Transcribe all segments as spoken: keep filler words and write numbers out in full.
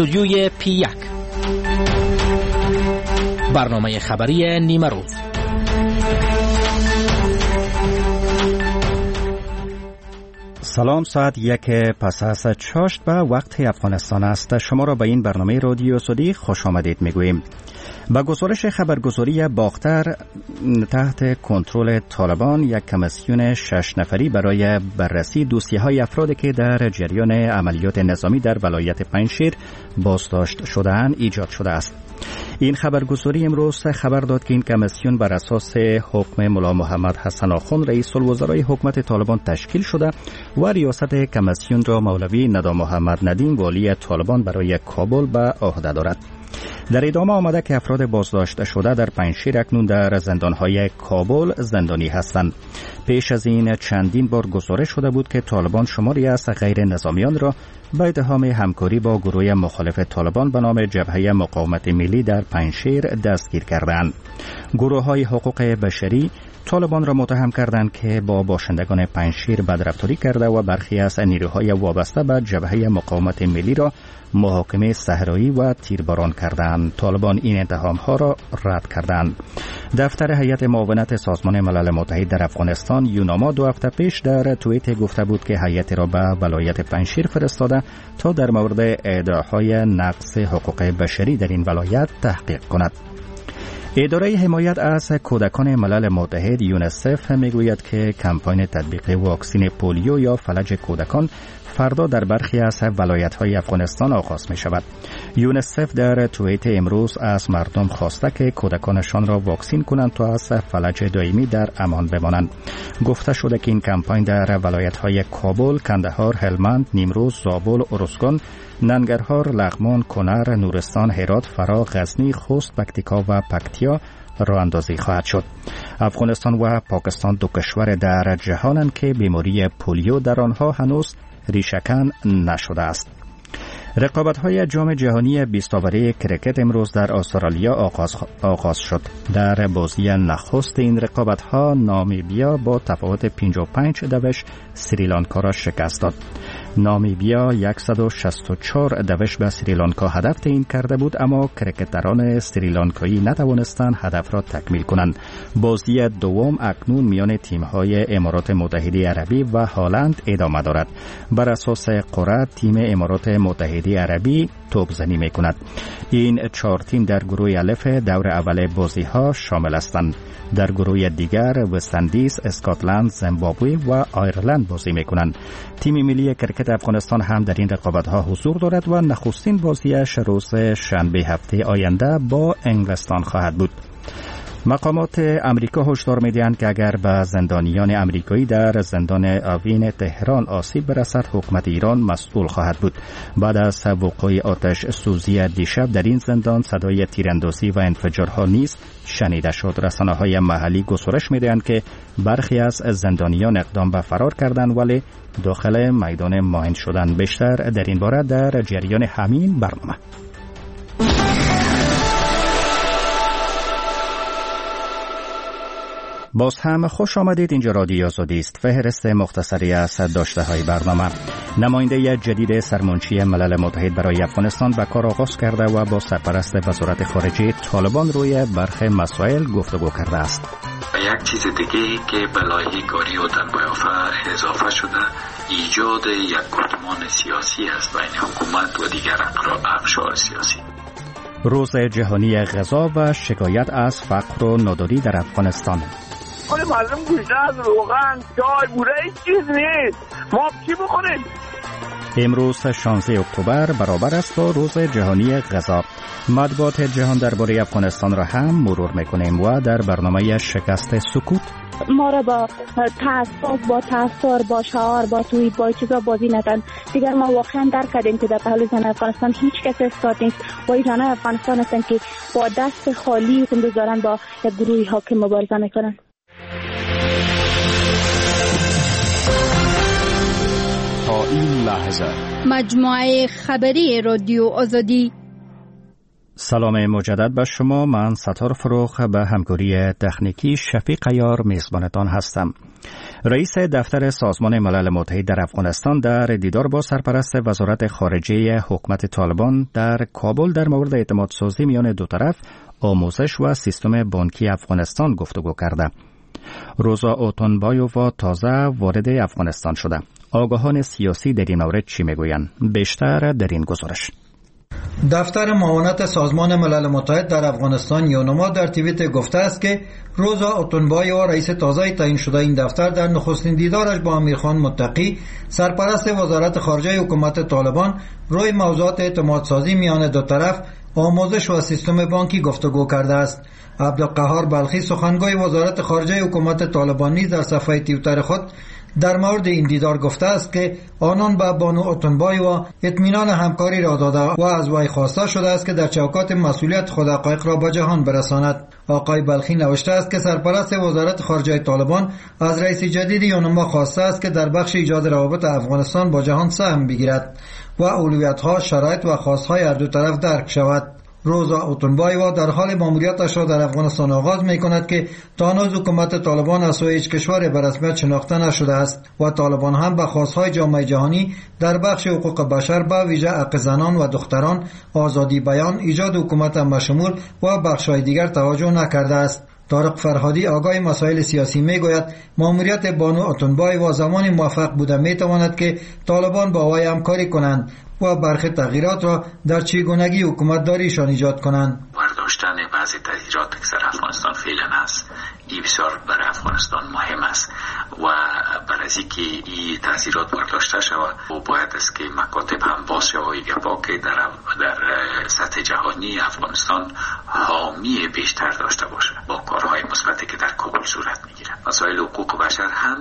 استودیوی پی یک، برنامه خبری نیمه روز. سلام، ساعت یک پس از چاشت به وقت افغانستان است. شما را به این برنامه رادیو سودی خوش آمدید میگوییم. با گزارش خبرگزاری باختر تحت کنترل طالبان یک کمیسیون شش نفری برای بررسی دوسیه‌های افرادی که در جریان عملیات نظامی در ولایت پنجشیر بازداشت شده‌اند ایجاد شده است. این خبرگزاری امروز خبر داد که این کمیسیون بر اساس حکم ملا محمد حسن آخوند رئیس الوزرای حکومت طالبان تشکیل شده و ریاست کمیسیون را مولوی ندا محمد ندیم والی طالبان برای کابل به عهده دارد. در ادامه آمده که افراد بازداشت شده در پنجشیر اکنون در زندانهای کابل زندانی هستند. پیش از این چندین بار گزارش شده بود که طالبان شماری از غیر نظامیان را به اتهام همکاری با گروه مخالف طالبان به نام جبهه مقاومت ملی در پنجشیر دستگیر کردند. گروه‌های حقوق بشری طالبان را متهم کردند که با باشندگان پنجشیر بدرفتاری کرده و برخی از نیروهای وابسته به جبهه مقاومت ملی را محاکمه صحرایی و تیرباران کردند. طالبان این اتهام‌ها را رد کردند. دفتر هیئت معاونت سازمان ملل متحد در افغانستان یوناما دو هفته پیش در توییت گفته بود که هیئت را به ولایت پنجشیر فرستاده تا در مورد ادعاهای نقض حقوق بشری در این ولایت تحقیق کند. اداره حمایت از کودکان ملل متحد یونیسف میگوید که کمپاین تطبیق واکسن پولیو یا فلج کودکان فردا در برخی از ولایت‌های افغانستان آغاز می شود. یونیسف در توییت امروز از مردم خواسته که کودکانشان را واکسین کنند تا از فلج دائمی در امان بمانند. گفته شده که این کمپاین در ولایت‌های کابل، کندهار، هلمند، نیمروز، زابل، ارزگان، ننگرهار، لغمان، کنر، نورستان، هرات، فرا، غزنی، خوست، پکتیکا و پکتیا راه اندازی خواهد شد. افغانستان و پاکستان دو کشور در جهانند که بیماری پولیو در آنها هنوز ریشه‌کن نشده است. رقابت‌های جام جهانی بیست اوره کرکت امروز در استرالیا آغاز, آغاز شد. در بازی نخست این رقابت‌ها نامیبیا با تفاوت پنجاه و پنج دوش سریلانکا را شکست داد. نامیبیا صد و شصت و چهار دوش به سریلانکا هدف تعیین کرده بود، اما کرکتران سریلانکایی نتوانستند هدف را تکمیل کنند. بازی دوم اکنون میان تیم‌های امارات متحده عربی و هلند ادامه دارد. بر اساس قرعه تیم امارات متحده عربی توپ زنی می‌کند. این چهار تیم در گروه الف دور اول بازی‌ها شامل هستند. در گروه دیگر وست‌اندیز، اسکاتلند، زیمبابوه و آیرلند بازی می‌کنند. تیم ملی کرکت افغانستان هم در این رقابت‌ها حضور دارد و نخستین بازیش روز شنبه هفته آینده با انگلستان خواهد بود. مقامات امریکا هشدار می‌دهند که اگر به زندانیان امریکایی در زندان اوین تهران آسیب برسد، حکومت ایران مسئول خواهد بود. بعد از وقوع آتش سوزی دیشب در این زندان صدای تیراندازی و انفجارها نیز شنیده شد. رسانه‌های محلی گزارش می‌دهند که برخی از زندانیان اقدام به فرار کردند ولی داخل میدان ماین شدند. بیشتر در این باره در جریان همین برنامه. باز هم خوش آمدید. اینجا رادیو آزادی است. فهرست مختصری از داشته های برنامه. نماینده جدید سرمنشی ملل متحد برای افغانستان به کار آغاز کرده و با سرپرست وزارت خارجه طالبان روی برخی مسائل گفتگو کرده است. یک چیز دیگه که به لایحه کاری و تنبیه اضافه شده ایجاد یک گفتمان سیاسی است بین حکومت و دیگر اقشار سیاسی. روز جهانی غذا و شکایت از فقر و ناداری در افغانستان. کل مردم گوشته از روغن، چای، بوره هیچ چیز نیست. ما چی بخوریم؟ امروز شانزده اکتبر برابر است با روز جهانی غذا. مطبوعات جهان درباره افغانستان را هم مرور میکنیم و در برنامه شکست سکوت ما را با تعصب، با تاثر، با شعار، با توییت، با چیزا بازی نکن. دیگر ما واقعا درک کردیم که در پهلوی زن افغانستان هیچ کس استاد نیست و ایران افغانستان هستند که با دست خالی حکومت دارن با یک گروهی حاکم مبارزه میکنن. تا این لحظه مجموعه خبری رادیو آزادی سلام مجدد به شما. من ستار فروخ به همکاری تکنیکی شفیق عیار میزبانتان هستم. رئیس دفتر سازمان ملل متحد در افغانستان در دیدار با سرپرست وزارت خارجه حکومت طالبان در کابل در مورد اعتماد سازی میان دو طرف، آموزش و سیستم بانکی افغانستان گفتگو کرده. روزا اوتونبایووا تازه وارد افغانستان شده. آگاهان سیاسی در این مورد چی میگویند؟ بیشتر در این گزارش. دفتر معاونت سازمان ملل متحد در افغانستان یونما در توییت گفته است که روزا اوتونبایووا رئیس تازه تعیین شده این دفتر در نخستین دیدارش با امیرخان متقی سرپرست وزارت خارجه حکومت طالبان روی موضوعات اعتماد سازی میان دو طرف، آموزش و سیستم بانکی گفتگو کرده است. عبدالقهار بلخی سخنگوی وزارت خارجه حکومت طالبان نیز در صفحه توییتر خود در مورد این دیدار گفته است که آنان به بانو اوتونبایووا اطمینان همکاری را داده و از وی خواسته شده است که در چوکات مسئولیت خود حقایق را به جهان برساند. آقای بلخی نوشته است که سرپرست وزارت خارجه طالبان از رئیس جدید یونما خواسته است که در بخش ایجاد روابط افغانستان با جهان سهم بگیرد و اولویت‌ها، شرایط و خواست‌های هر دو طرف درک شود. روزا اوتونبایووا در حال ماموریتش را در افغانستان آغاز می کند که تا هنوز حکومت طالبان از سوی هیچ کشور به رسمیت شناخته نشده است و طالبان هم به خواستهای جامعه جهانی در بخش حقوق بشر به ویژه حق زنان و دختران، آزادی بیان، ایجاد حکومت همشمول و بخش‌های دیگر توجه نکرده است. طارق فرهادی آگاه مسائل سیاسی میگوید ماموریت بانو اوتونبایووا زمانی موفق بوده میتواند که طالبان با وی همکاری کنند و برخی تغییرات را در چگونگی حکومت داریشان ایجاد کنند. برداشتن بعضی تغییرات که در افغانستان فعلا هست این بسیار برای افغانستان مهم است و برای از اینکه این تغییرات برداشته شود و باید است که مکاتب هم باز شود گپا که در در سطح جهانی افغانستان حامی بیشتر داشته باشه با کارهای مثبتی که در کابل صورت میگیره. مسائل حقوق بشر هم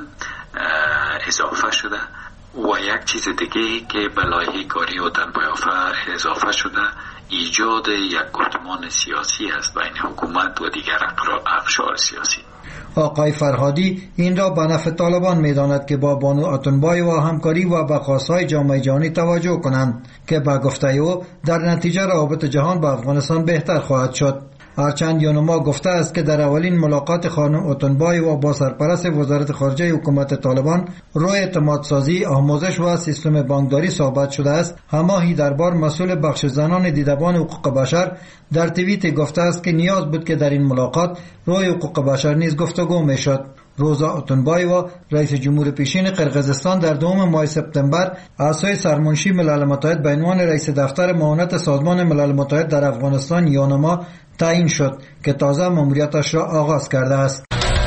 اضافه شده و یک چیز دیگه که به لایحه کاری اوتونبایووا اضافه شده ایجاد یک گفتمان سیاسی است بین حکومت و دیگر اقشار سیاسی. آقای فرهادی این را به نفع طالبان می‌داند که با بانو اوتونبایووا همکاری و به خواست‌های جامعه جهانی توجه کنند که به گفته او در نتیجه روابط جهان با افغانستان بهتر خواهد شد. هرچند یونما گفته است که در اولین ملاقات خانم اوتونبایووا با سرپرست وزارت خارجه حکومت طالبان روی اعتماد سازی، آموزش و سیستم بانکداری صحبت شده است، هماهی دربار مسئول بخش زنان دیدبان حقوق بشر در توییت گفته است که نیاز بود که در این ملاقات روی حقوق بشر نیز گفتگو میشد. روزا اوتونبایووا رئیس جمهور پیشین قرقیزستان در دوم ماه سپتامبر از سوی سرمنشی ملل متحد به عنوان رئیس دفتر معاونت سازمان ملل متحد در افغانستان یونما تعیین شد که تازه ماموریتش را آغاز کرده است.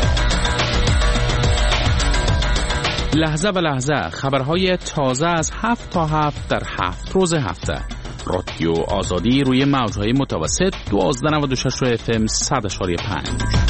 لحظه به لحظه خبرهای تازه از هفت تا هفت در هفت روز هفته. رادیو آزادی روی موجهای متوسط دوازده نود و شش اف ام صد اشاری پنج.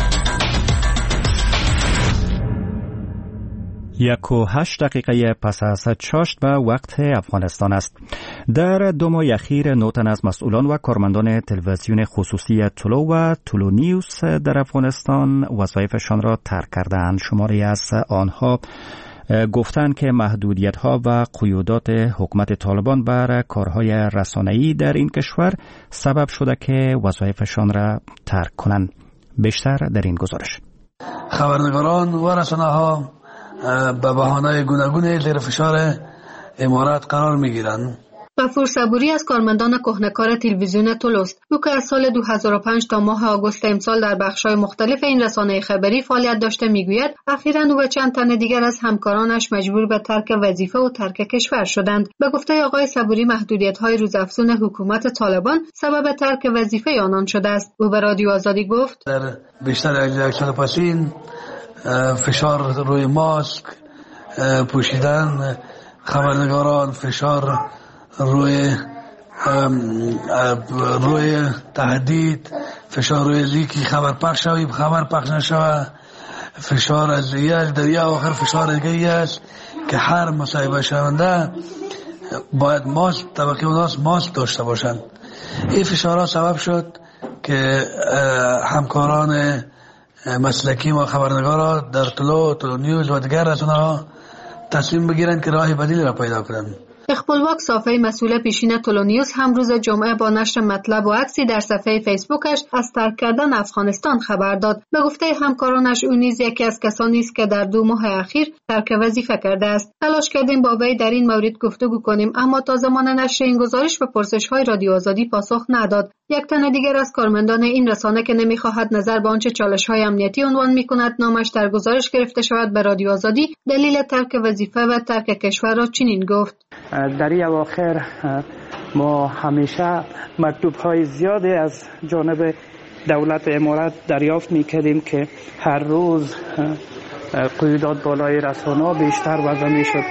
یک و هشت دقیقه پس از چاشت به وقت افغانستان است. در دو ماه اخیر نو تن از مسئولان و کارمندان تلویزیون خصوصی تلو و تلو نیوز در افغانستان وظایفشان را ترک کردند. شماری از آنها گفتند که محدودیت‌ها و قیودات حکومت طالبان بر کارهای رسانه‌ای در این کشور سبب شده که وظایفشان را ترک کنند. بیشتر در این گزارش. خبرنگاران و رسانه‌ها به بهانه گوناگون زیر فشار امارات قرار می‌گیرند. غفور صبوری از کارمندان کهنه‌کار تلویزیون تولوست، او که از سال دو هزار و پنج تا ماه آگوست امسال در بخش‌های مختلف این رسانه خبری فعالیت داشته میگوید اخیراً او و چند تن دیگر از همکارانش مجبور به ترک وظیفه و ترک کشور شدند. به گفته آقای صبوری محدودیت‌های روزافزون حکومت طالبان سبب ترک وظیفه آنان شده است. او به رادیو آزادی گفت در بیشتر از یک سال پسین فشار روی ماسک پوشیدن خبرنگاران، فشار روی روی تهدید، فشار روی لیکی خبر پخش شوی خبر پخش نشوه، فشار از یک در یک آخر فشار دیگه است که هر مصاحبه شونده باید ماسک طبقه اوناس ماسک داشته باشند. این فشارها سبب شد که همکاران مسلکی و خبرنگارا در طلوع طلوع نیوز و دیگر رسانه‌ها تصمیم بگیرند که راه بدیل را پیدا کنند. اقبالواک صافی مسئول پیشین تولونیوز هم روز جمعه با نشر مطلب و عکسی در صفحه فیسبوکش از ترک کردن افغانستان خبر داد. به گفته همکارانش او نیز یکی از کسانی است که در دو ماه اخیر ترک وظیفه کرده است. تلاش کردیم با وی در این مورد گفتگو کنیم، اما تا زمان نشر این گزارش به پرسش‌های رادیو آزادی پاسخ نداد. یک تن دیگر از کارمندان این رسانه که نمی‌خواهد نظر به آنچه چالش‌های امنیتی عنوان می‌کند نامش در گزارش گرفته شود به رادیو آزادی دلیل ترک وظیفه و ترک کشور را چنین گفت: در این اواخر ما همیشه مکتوب‌های زیادی از جانب دولت امارات دریافت می‌کردیم که هر روز قیودات بالای رسانه‌ها بیشتر وضع می‌شد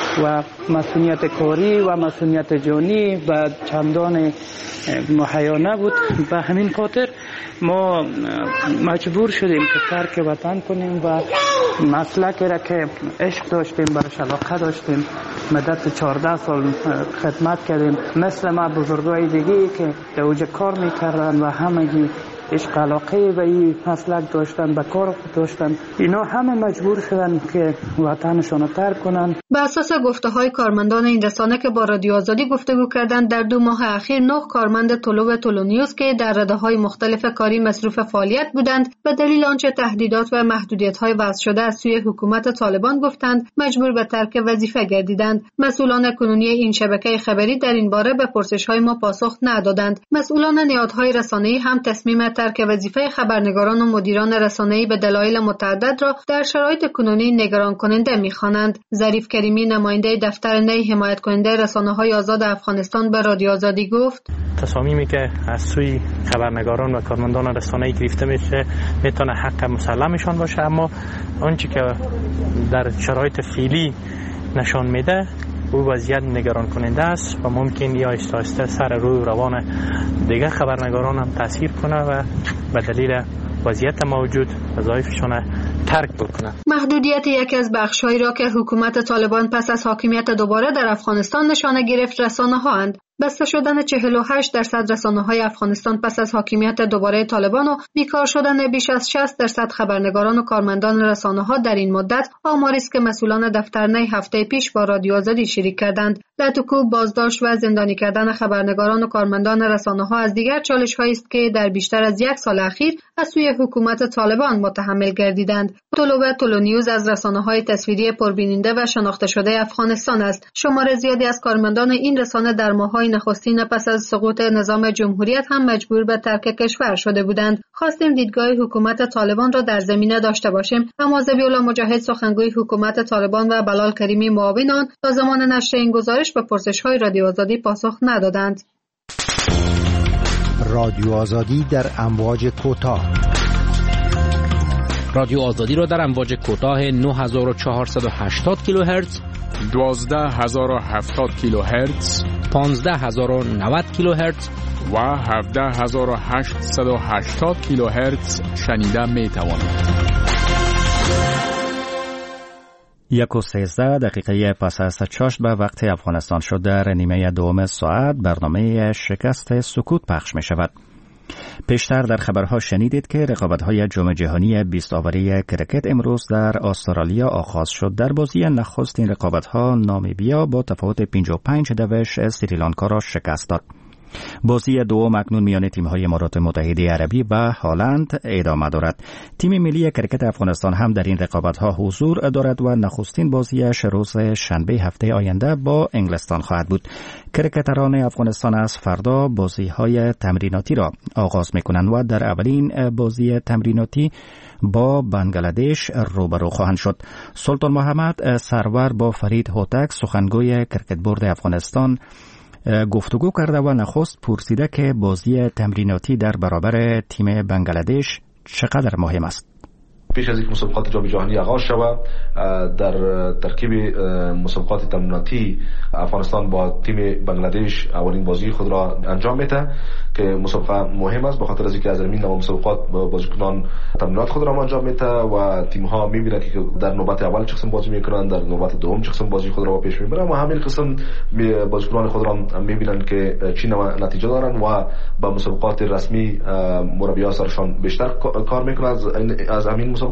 و مسئولیت کاری و مسئولیت جانی و چندان مهیا نبود. به همین خاطر ما مجبور شدیم که ترک وطن کنیم و مسلکی را که عشق داشتیم، برش علاقه داشتیم، مدت چهارده سال خدمت کردیم، مثل ما بزرگای دیگه که در اوج کار میکردن و همگی عشق علاقه و این مسلک داشتن، به کار داشتن، اینا همه مجبور شدن که وطنشون رو ترک کنن. به اساس گفته های کارمندان این رسانه که با رادیو آزادی گفتگو کردند، در دو ماه اخیر نه کارمند طلوع و تولونیوز که در رده های مختلف کاری مصروف فعالیت بودند به دلیل آنچه تهدیدات و محدودیت های وضع شده از سوی حکومت طالبان گفتند مجبور به ترک وظیفه گردیدند. مسئولان کنونی این شبکه خبری در این باره به پرسش های ما پاسخ ندادند. مسئولان نهادهای رسانه‌ای هم تصمیم ترک وظیفه خبرنگاران و مدیران رسانه‌ای به دلایل متعدد را در شرایط کنونی نگران کننده می‌خوانند. ظریف کریمی نماینده دفتر نی حمایت کننده رسانه‌های آزاد افغانستان به رادیو آزادی گفت: تصامیمی که از سوی خبرنگاران و کارمندان رسانه‌ای گرفته میشه میتونه حق مسلمشان باشه، اما آنچه که در شرایط فعلی نشان میده او وضعیت نگران کننده است و ممکن یا آهسته آهسته سر روی روان دیگر خبرنگاران هم تاثیر کنه و به دلیل وضعیت موجود وظایفشون ترک بکنه. محدودیت یکی از بخش‌هایی را که حکومت طالبان پس از حاکمیت دوباره در افغانستان نشانه گرفت رسانه‌هاند. بسته شدن چهل و هشت درصد رسانه‌های افغانستان پس از حاکمیت دوباره طالبان و بیکار شدن بیش از شصت درصد خبرنگاران و کارمندان رسانه‌ها در این مدت آماری است که مسئولان دفتر نی هفته پیش با رادیو آزادی شریک کردند. لطوکوب، بازداشت و زندانی کردن خبرنگاران و کارمندان رسانه‌ها از دیگر چالش‌هایی است که در بیشتر از یک سال اخیر از سوی حکومت طالبان متحمل گردیدند. طلوع تولونیوز از رسانه‌های تصویری پربیننده و شناخته شده افغانستان است. شمار زیادی از کارمندان این رسانه در ماه‌های نخستین پس از سقوط نظام جمهوریت هم مجبور به ترک کشور شده بودند. خواستیم دیدگاه حکومت طالبان را در زمینه داشته باشیم، اما ذبیح‌الله مجاهد سخنگوی حکومت طالبان و بلال کریمی معاون آن تا زمان نشر این گزارش به پرسش‌های رادیو آزادی پاسخ ندادند. رادیو آزادی در امواج کوتاه. رادیو آزادی را در امواج کوتاه نه هزار و چهارصد و هشتاد کیلوهرتز، دوازده هزار و هفتاد کیلوهرتز، پانزده هزار و نود کیلوهرتز و هفده هزار و هشتصد و هشتاد کیلوهرتز شنیده می توانید. یک و سیزده دقیقه پس از چاشت به وقت افغانستان شد. در نیمه دوم ساعت برنامه شکست سکوت پخش می شود. پیشتر در خبرها شنیدید که رقابت‌های جام جهانی بیست آوری کرکت امروز در استرالیا آغاز شد. در بازی نخست این رقابت‌ها نامیبیا با تفاوت پنج و پنج دوش سریلانکا را شکست داد. بازی دوم اکنون میان تیم‌های امارات متحده عربی و هلند ادامه دارد. تیم ملی کرکت افغانستان هم در این رقابت‌ها حضور دارد و نخستین بازیش روز شنبه هفته آینده با انگلستان خواهد بود. کرکتران افغانستان از فردا بازی‌های تمریناتی را آغاز می‌کنند و در اولین بازی تمریناتی با بنگلادش روبرو خواهند شد. سلطان محمد سرور با فرید هوتک سخنگوی کرکت بورد افغانستان گفتگو کرده و نخست پرسیده که بازی تمریناتی در برابر تیم بنگلادش چقدر مهم است. پیش از اینکه مسابقات جام جهانی آغاز شود در ترکیب مسابقات تمریناتی افغانستان با تیم بنگلادش اولین بازی خود را انجام میده که مسابقه مهم است به خاطر از اینکه از این نوع مسابقات بازیکنان تمرینات خود را انجام میده و تیم ها میبینند که در نوبت اول چه قسم بازی میکنند، در نوبت دوم چه قسم بازی خود را پیش میبرند و همین قسم بازیکنان خود را میبینند که چی نوع نتیجه دارند و با مسابقات رسمی مربیان سرشان بیشتر کار میکنند از از همین مسابقات.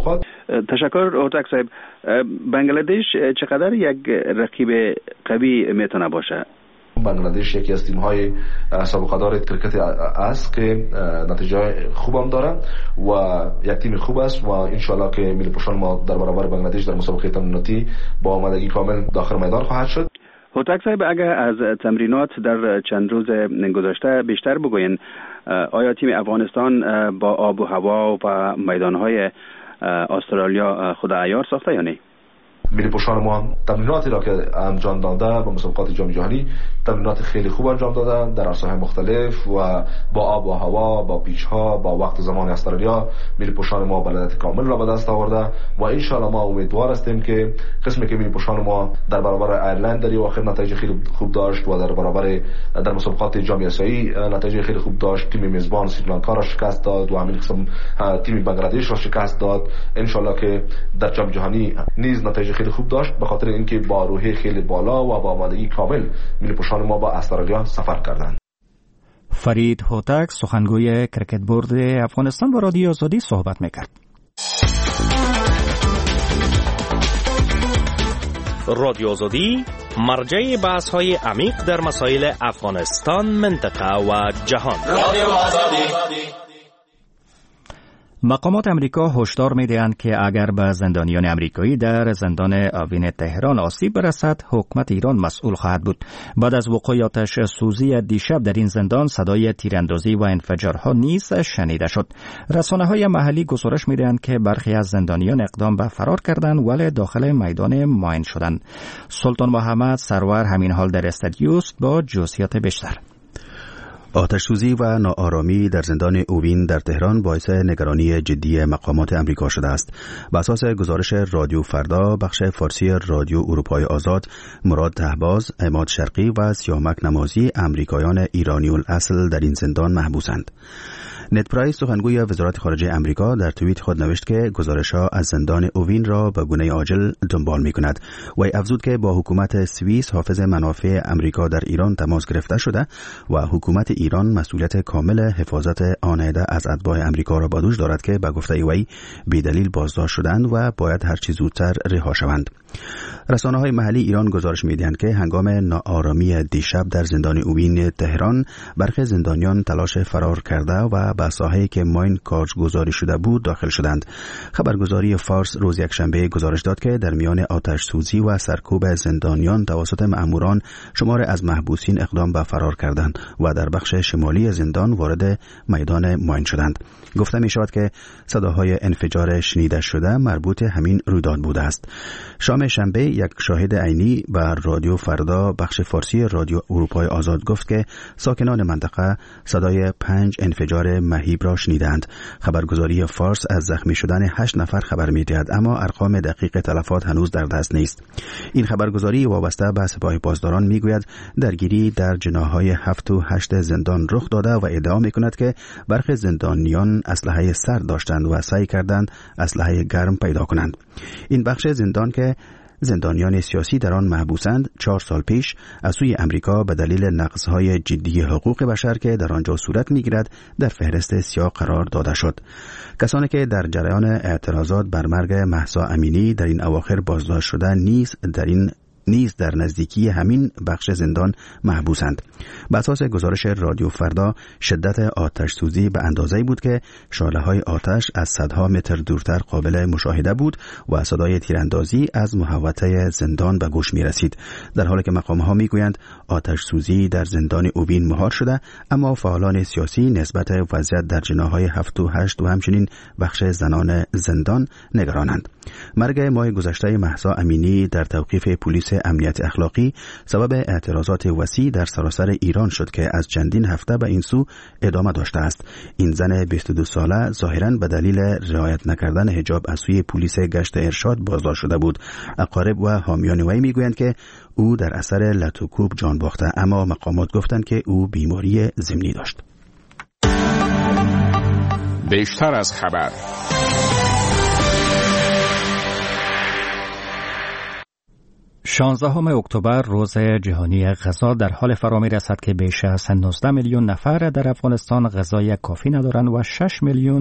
تشکر اوتاک صاحب. بنگلادش چقدر یک رقیب قوی میتونه باشه؟ بنگلادش یکی از تیم‌های سابقه دار کرکت است که نتیجه خوب هم داره و یک تیم خوب است و ان شاءالله که ملی پوشان ما در برابر بنگلادش در مسابقه تمریناتی با آمادگی کامل داخل میدان خواهد شد. هوتک صاحب، اگر از تمرینات در چند روز گذشته بیشتر بگوین، آیا تیم افغانستان با آب و هوا و میدان‌های استرالیا خود عیار ساخته یا نه؟ ملی پوشان ما تمریناتی را که انجام داده با مسابقات جام جهانی تمرینات خیلی خوب انجام داده در عرصه‌های مختلف و با آب و هوا، با پیچ ها، با وقت زمان استرالیا ملی پوشان ما بلدیت کامل را به دست آورده و ان شاء الله ما امیدوار هستیم که قسمی که ملی پوشان ما در برابر ایرلند در آخر نتایج خیلی خوب داشت و در برابر در مسابقات جام آسیایی نتایج خیلی خوب داشت، تیم میزبان سریلانکا را شکست داد و همین قسم تیم بنگلادش را شکست داد. ان شاء الله که در جام جهانی نیز نتایج خیلی خوب داشت به خاطر اینکه با روحیه خیلی بالا و با آمادگی کامل ملی پوشان ما با استرالیا سفر کردند. فرید هوتک، سخنگوی کرکت بورد افغانستان، با رادیو آزادی صحبت میکرد. رادیو آزادی مرجع بحث های عمیق در مسائل افغانستان، منطقه و جهان. رادیو آزادی. مقامات امریکا هشدار می‌دهند که اگر به زندانیان امریکایی در زندان اوین تهران آسیب برسد، حکومت ایران مسئول خواهد بود. بعد از وقوع آتش سوزی دیشب در این زندان، صدای تیراندازی و انفجارها نیز شنیده شد. رسانه‌های محلی گزارش می‌دهند که برخی از زندانیان اقدام به فرار کردند ولی داخل میدان ماین شدند. سلطان محمد سرور همین حال در استودیو است با جزئیات بیشتر. آتش سوزی و ناآرامی در زندان اوین در تهران باعث نگرانی جدی مقامات امریکا شده است. بر اساس گزارش رادیو فردا، بخش فارسی رادیو اروپای آزاد، مراد طهباز، عماد شرقی و سیامک نمازی امریکایان ایرانی الاصل در این زندان محبوسند. نت پرایس، سخنگوی وزارت خارجه امریکا، در توییت خود نوشت که گزارش‌ها از زندان اوین را به گونه عاجل دنبال می‌کند. و افزود که با حکومت سوئیس حافظ منافع امریکا در ایران تماس گرفته شده و حکومت ایران مسئولیت کامل حفاظت آن عده از اتباع امریکا را به دوش دارد که به گفته وی بی‌دلیل بازداشت شدند و باید هر چه زودتر رها شوند. رسانه‌های محلی ایران گزارش می‌دهند که هنگام ناآرامی دیشب در زندان اوین تهران، برخی زندانیان تلاش فرار کرده و به ساحه‌ای که ماین کارگزاری شده بود داخل شدند. خبرگزاری فارس روز یکشنبه گزارش داد که در میان آتش سوزی و سرکوب زندانیان توسط مأموران، شمار از محبوسین اقدام به فرار کردند و در بخش شمالی زندان وارد میدان ماین شدند. گفته می شود که صداهای انفجار شنیده شده مربوط همین رویداد بوده است. شام شنبه یک شاهد عینی بر رادیو فردا، بخش فارسی رادیو اروپای آزاد، گفت که ساکنان منطقه صدای پنج انفجار مهیب را شنیدند. خبرگزاری فارس از زخمی شدن هشت نفر خبر می‌دهد، اما ارقام دقیق تلفات هنوز در دست نیست. این خبرگزاری وابسته به سپاه پاسداران میگوید درگیری در جناح‌های هفت و هشت زندان رخ داده و ادعا می‌کند که برخی زندانیان اسلحه سرد داشتند و سعی کردند اسلحه گرم پیدا کنند. این بخش زندان که زندانیان سیاسی در آن محبوسند، چهار سال پیش از سوی امریکا به دلیل نقض‌های جدی حقوق بشر که در آنجا صورت می‌گیرد در فهرست سیاه قرار داده شد. کسانی که در جریان اعتراضات بر مرگ مهسا امینی در این اواخر بازداشت شده نیز در این نیز در نزدیکی همین بخش زندان محبوسند. بر اساس گزارش رادیو فردا، شدت آتش سوزی به اندازه‌ای بود که شعله‌های آتش از صدها متر دورتر قابل مشاهده بود و صدای تیراندازی از محوطه زندان به گوش می‌رسید. در حالی که مقام‌ها می‌گویند آتش سوزی در زندان اوین مهار شده، اما فعالان سیاسی نسبت وضعیت در جناح‌های هفت و هشت و همچنین بخش زنان زندان نگرانند. مرگ ماه گذشته مهسا امینی در توقیف پلیس امنیت اخلاقی سبب اعتراضات وسیع در سراسر ایران شد که از چندین هفته به این سو ادامه داشته است. این زن بیست و دو ساله ظاهراً به دلیل رعایت نکردن حجاب از سوی پلیس گشت ارشاد بازداشت شده بود. اقارب و حامیان وی میگویند که او در اثر لت و کوب جان باخته، اما مقامات گفتند که او بیماری ضمنی داشت. بیشتر از خبر. شانزدهم اکتبر روز جهانی غذا در حال فرا می‌رسد که بیش از نوزده میلیون نفر در افغانستان غذای کافی ندارند و شش میلیون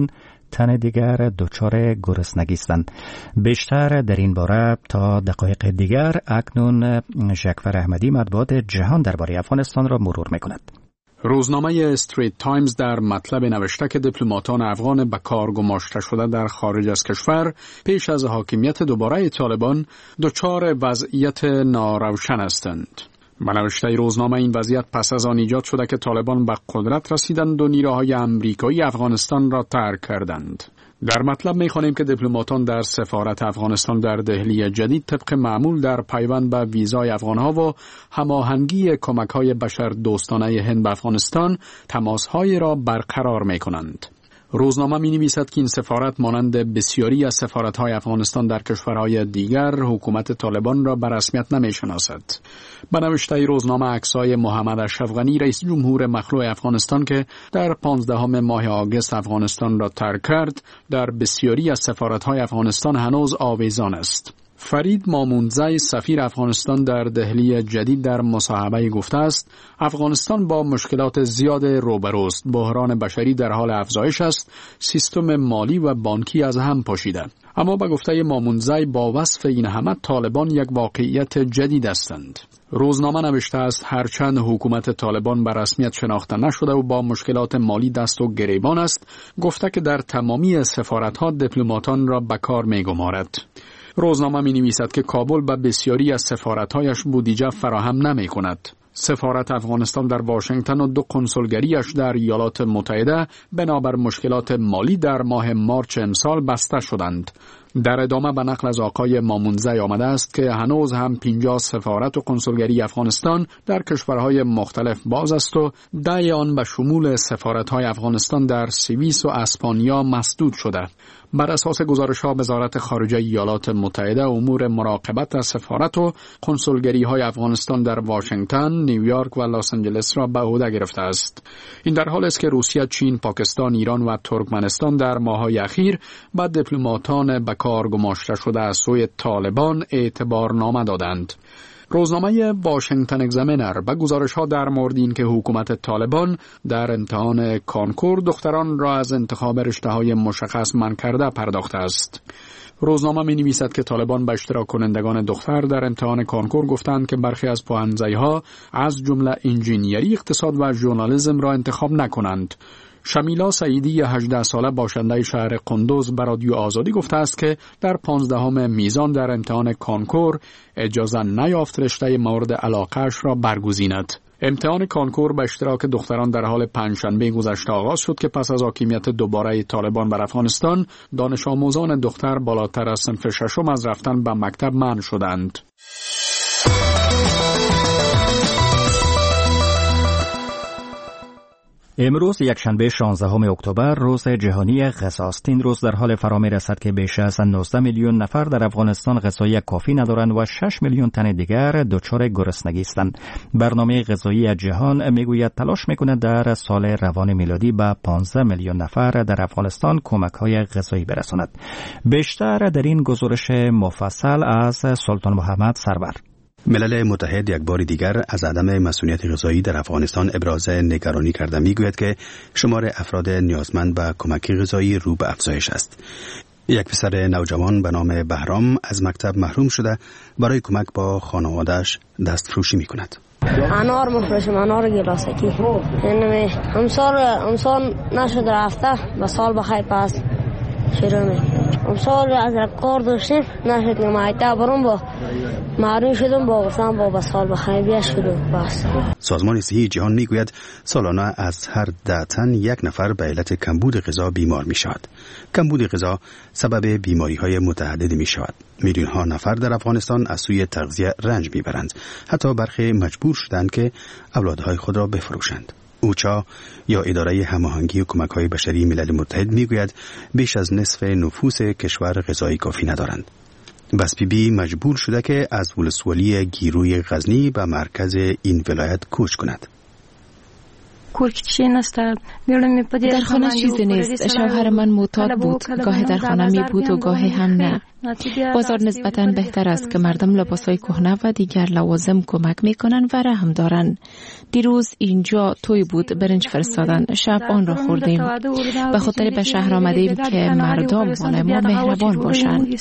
تن دیگر دچار گرسنگی هستند. بیشتر در این باره تا دقایق دیگر اکنون ژکفر احمدی مطبوعات جهان درباره افغانستان را مرور می‌کند. روزنامه استریت تایمز در مطلب نوشته که دیپلماتان افغان به کار گماشته شده در خارج از کشور پیش از حاکمیت دوباره طالبان دچار وضعیت ناروشن هستند. به نوشته روزنامه این وضعیت پس از آن ایجاد شده که طالبان به قدرت رسیدند و نیروهای آمریکایی افغانستان را ترک کردند. در مطلب می‌خوانیم که دیپلماتان در سفارت افغانستان در دهلی جدید طبق معمول در پیوند به ویزای افغان‌ها و هماهنگی کمک‌های بشردوستانه هند به افغانستان تماس‌های را برقرار می‌کنند. روزنامه می‌نویسد که این سفارت مانند بسیاری از سفارت‌های افغانستان در کشورهای دیگر حکومت طالبان را به رسمیت نمی‌شناسد. به نوشته روزنامه عکس‌های محمد اشرف غنی رئیس جمهور مخلوع افغانستان که در پانزدهم ماه آگوست افغانستان را ترک کرد در بسیاری از سفارت‌های افغانستان هنوز آویزان است. فرید مامونزی سفیر افغانستان در دهلی جدید در مصاحبه گفته است افغانستان با مشکلات زیاد روبروست، بحران بشری در حال افزایش است، سیستم مالی و بانکی از هم پاشیده. اما به گفته مامونزی با وصف این همه طالبان یک واقعیت جدید هستند. روزنامه نوشته است هرچند حکومت طالبان به رسمیت شناخته نشده و با مشکلات مالی دست و گریبان است، گفته که در تمامی سفارت‌ها دیپلماتان را به کار می‌گمارد. روزنامه می نویسد که کابل به بسیاری از سفارت‌هایش بودجه فراهم نمی کند. سفارت افغانستان در واشنگتن و دو کنسولگریش در ایالات متحده بنابر مشکلات مالی در ماه مارچ امسال بسته شدند. در ادامه به نقل از آقای مامونزی آمده است که هنوز هم پنجاه سفارت و کنسولگری افغانستان در کشورهای مختلف باز است و ده آن به شمول سفارت‌های افغانستان در سوئیس و اسپانیا مسدود شده. بر اساس گزارش‌ها وزارت خارجه ایالات متحده امور مراقبت از سفارت و کنسولگری‌های افغانستان در واشنگتن، نیویورک و لس آنجلس را به عهده گرفته است. این در حالی است که روسیه، چین، پاکستان، ایران و ترکمنستان در ماه‌های اخیر به دیپلماتان به کار گماشته شده از سوی طالبان اعتبارنامه دادند. روزنامه واشنگتن اگزامینر به گزارش‌ها در مورد این که حکومت طالبان در امتحان کانکور دختران را از انتخاب رشته‌های مشخص منع کرده پرداخته است. روزنامه می‌نویسد که طالبان به اشتراک کنندگان دختر در امتحان کانکور گفتند که برخی از پوهنځی‌ها از جمله انجینیری، اقتصاد و ژورنالیسم را انتخاب نکنند. شمیلا سعیدی هجده ساله باشنده شهر قندوز به رادیو آزادی گفته است که در پانزدهم میزان در امتحان کانکور اجازه نیافت رشته مورد علاقه‌اش را برگزیند. امتحان کانکور به اشتراک دختران در حال پنجشنبه گذشته آغاز شد که پس از حاکمیت دوباره طالبان بر افغانستان دانش آموزان دختر بالاتر از صنف ششم از رفتن به مکتب منع شدند. امروز یکشنبه شانزدهم اکتبر روز جهانی غذا است. این روز در حال فرا می‌رسد که بیش از نوزده میلیون نفر در افغانستان غذای کافی ندارند و شش میلیون تن دیگر دچار گرسنگی هستند. برنامه غذایی جهان میگوید تلاش می‌کند در سال روان میلادی به پانزده میلیون نفر در افغانستان کمک‌های غذایی برساند. بیشتر در این گزارش مفصل از سلطان محمد سرور. ملل متحد یک بار دیگر از عدم مسئولیت غذایی در افغانستان ابراز نگرانی کرده میگوید که شمار افراد نیازمند به کمک غذایی رو به افزایش است. یک پسر نوجوان به نام بهرام از مکتب محروم شده برای کمک با خانواده‌اش دستفروشی میکند. انار مفروشم، انار گلاسکی. یعنی امسال امسال نشد رفته و سال بخیر پس شروع می. امسال از کار داشتیم نشد نمایده برام با معلوم شدم با گفتم با به سال بخیر بیا شروع بس. سازمان صحی جهان میگوید سالانه از هر ده تن یک نفر به علت کمبود غذا بیمار می شود. کمبود غذا سبب بیماری های متعددی می شود. میلیون ها نفر در افغانستان از سوی تغذیه رنج می برند. حتی برخی مجبور شدند که اولادهای خود را بفروشند. اوچا یا اداره هماهنگی و کمک‌های بشری ملل متحد میگوید بیش از نصف نفوس کشور غذای کافی ندارند. بس بی بی مجبور شده که از ولسوالی گیروی غزنی به مرکز این ولایت کوچ کند. در خانه چیزی نیست. شوهر من معتاد بود، گاهی در خانه می بود و گاهی هم نه. بازار نسبتاً بهتر است که مردم لباسای کهنه و دیگر لوازم کمک میکنن و رحم دارن. دیروز اینجا توی بود، برنج فرستادن، شب آن را خوردیم. به خاطر به شهر آمدیم که مردم مال ما مهربان باشند.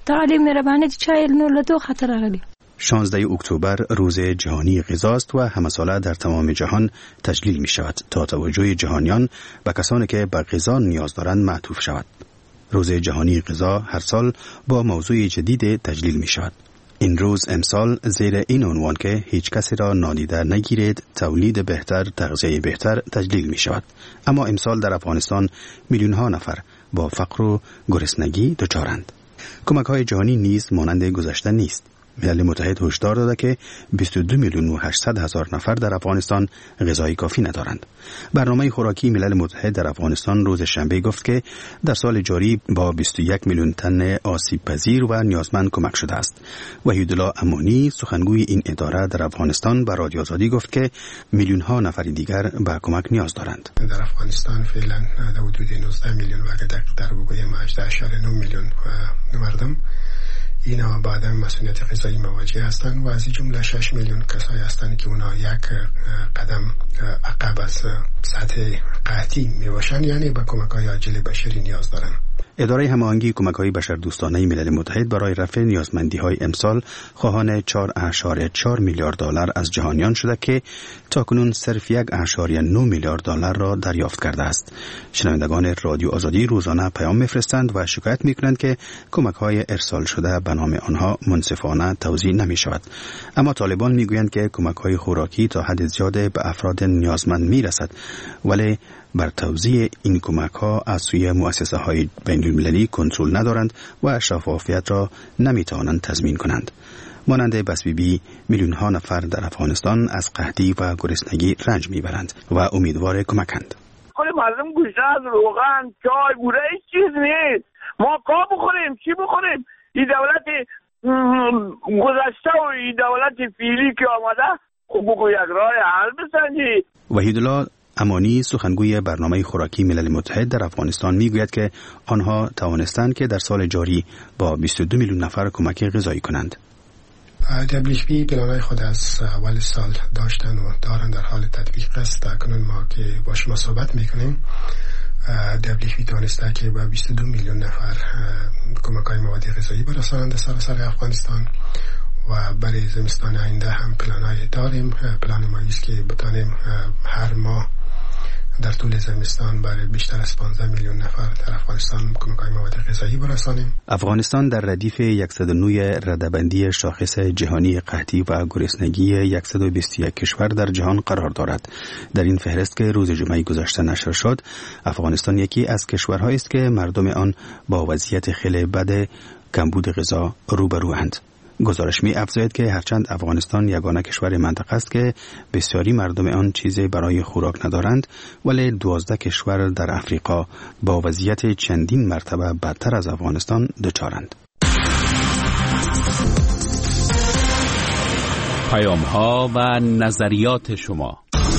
شانزده اکتبر روز جهانی غذاست و همه ساله در تمام جهان تجلیل می شود تا توجه جهانیان به کسانی که به غذا نیاز دارند معطوف شود. روز جهانی غذا هر سال با موضوع جدید تجلیل می شود. این روز امسال زیر این عنوان که هیچ کسی را نادیده نگیرید، تولید بهتر، تغذیه بهتر تجلیل می شود. اما امسال در افغانستان میلیون ها نفر با فقر و گرسنگی دچارند. کمک های جهانی نیز مانند گذشته نیست. ملل متحد هشدار داده که بیست و دو میلیون و هشتصد هزار نفر در افغانستان غذای کافی ندارند. برنامه خوراکی ملل متحد در افغانستان روز شنبه گفت که در سال جاری با بیست و یک میلیون تن آسیب پذیر و نیازمند کمک شده است. وحیدالله امانی سخنگوی این اداره در افغانستان به رادیو آزادی گفت که میلیون ها نفر دیگر به کمک نیاز دارند. در افغانستان فعلا در حدود نوزده میلیون و اگر دقیق‌تر بگویم هجده ممیز نه میلیون مردم اینا با عدم مسئولیت غذایی مواجه هستند و از این جمله شش میلیون کسایی هستند که اونا یک قدم عقب از سطح قحطی می باشند، یعنی به کمک‌های عاجل بشری نیاز دارند. اداره هماهنگی کمک‌های بشردوستانه ملل متحد برای رفع نیازمندی‌های امسال خواهان چهار اشاره چهار میلیارد دلار از جهانیان شده که تاکنون صرف یک اشاره نه میلیارد دلار را دریافت کرده است. شنوندگان رادیو آزادی روزانه پیام می‌فرستند و شکایت می‌کنند که کمک‌های ارسال شده به نام آنها منصفانه توزیع نمی‌شود. اما طالبان می‌گویند که کمک‌های خوراکی تا حد زیاد به افراد نیازمند می‌رسد، ولی بر توزیع این کمک‌ها از سوی مؤسسه‌های بین‌المللی کنترل ندارند و شفافیت را نمی‌توانند تضمین کنند. مانند بسبیبی میلیون‌ها نفر در افغانستان از قحطی و گرسنگی رنج می‌برند و امیدوار کمکند. خود مردم گوشت از روغن، چای، بوره هیچ چیز نیست. ما کا بخوریم، چی بخوریم؟ این دولت گذشته و این دولت فعلی که آمده خب بگو یک راه حل بسنجید. وحیدالله امانی سخنگوی برنامه خوراکی ملل متحد در افغانستان میگوید که آنها توانستند که در سال جاری با بیست و دو میلیون نفر کمک غذایی کنند. دبلیو اچ پی پلانای خود از اول سال داشتن و دارن در حال تطبیق است. کنون ما که با شما صحبت میکنیم دبلیو اچ پی توانسته که با بیست و دو میلیون نفر کمک‌های مواد غذایی برسانند سراسر افغانستان و برای زمستان آینده هم پلانای داریم. پلان ما است که بتانیم هر ماه در طول زمستان برای بیشتر از پانزده میلیون نفر در افغانستان کمک‌های مواد غذایی برسانیم. افغانستان در ردیف صد و نه رده‌بندی شاخص جهانی قحطی و گرسنگی صد و بیست و یک کشور در جهان قرار دارد. در این فهرست که روز جمعه گذشته نشر شد، افغانستان یکی از کشورهایی است که مردم آن با وضعیت خیلی بد کمبود غذا روبروند. گزارش می افزاید که هرچند افغانستان یگانه کشور منطقه است که بسیاری مردم آن چیزی برای خوراک ندارند، ولی دوازده کشور در افریقا با وضعیت چندین مرتبه بدتر از افغانستان دچارند. پیام ها و نظریات شما.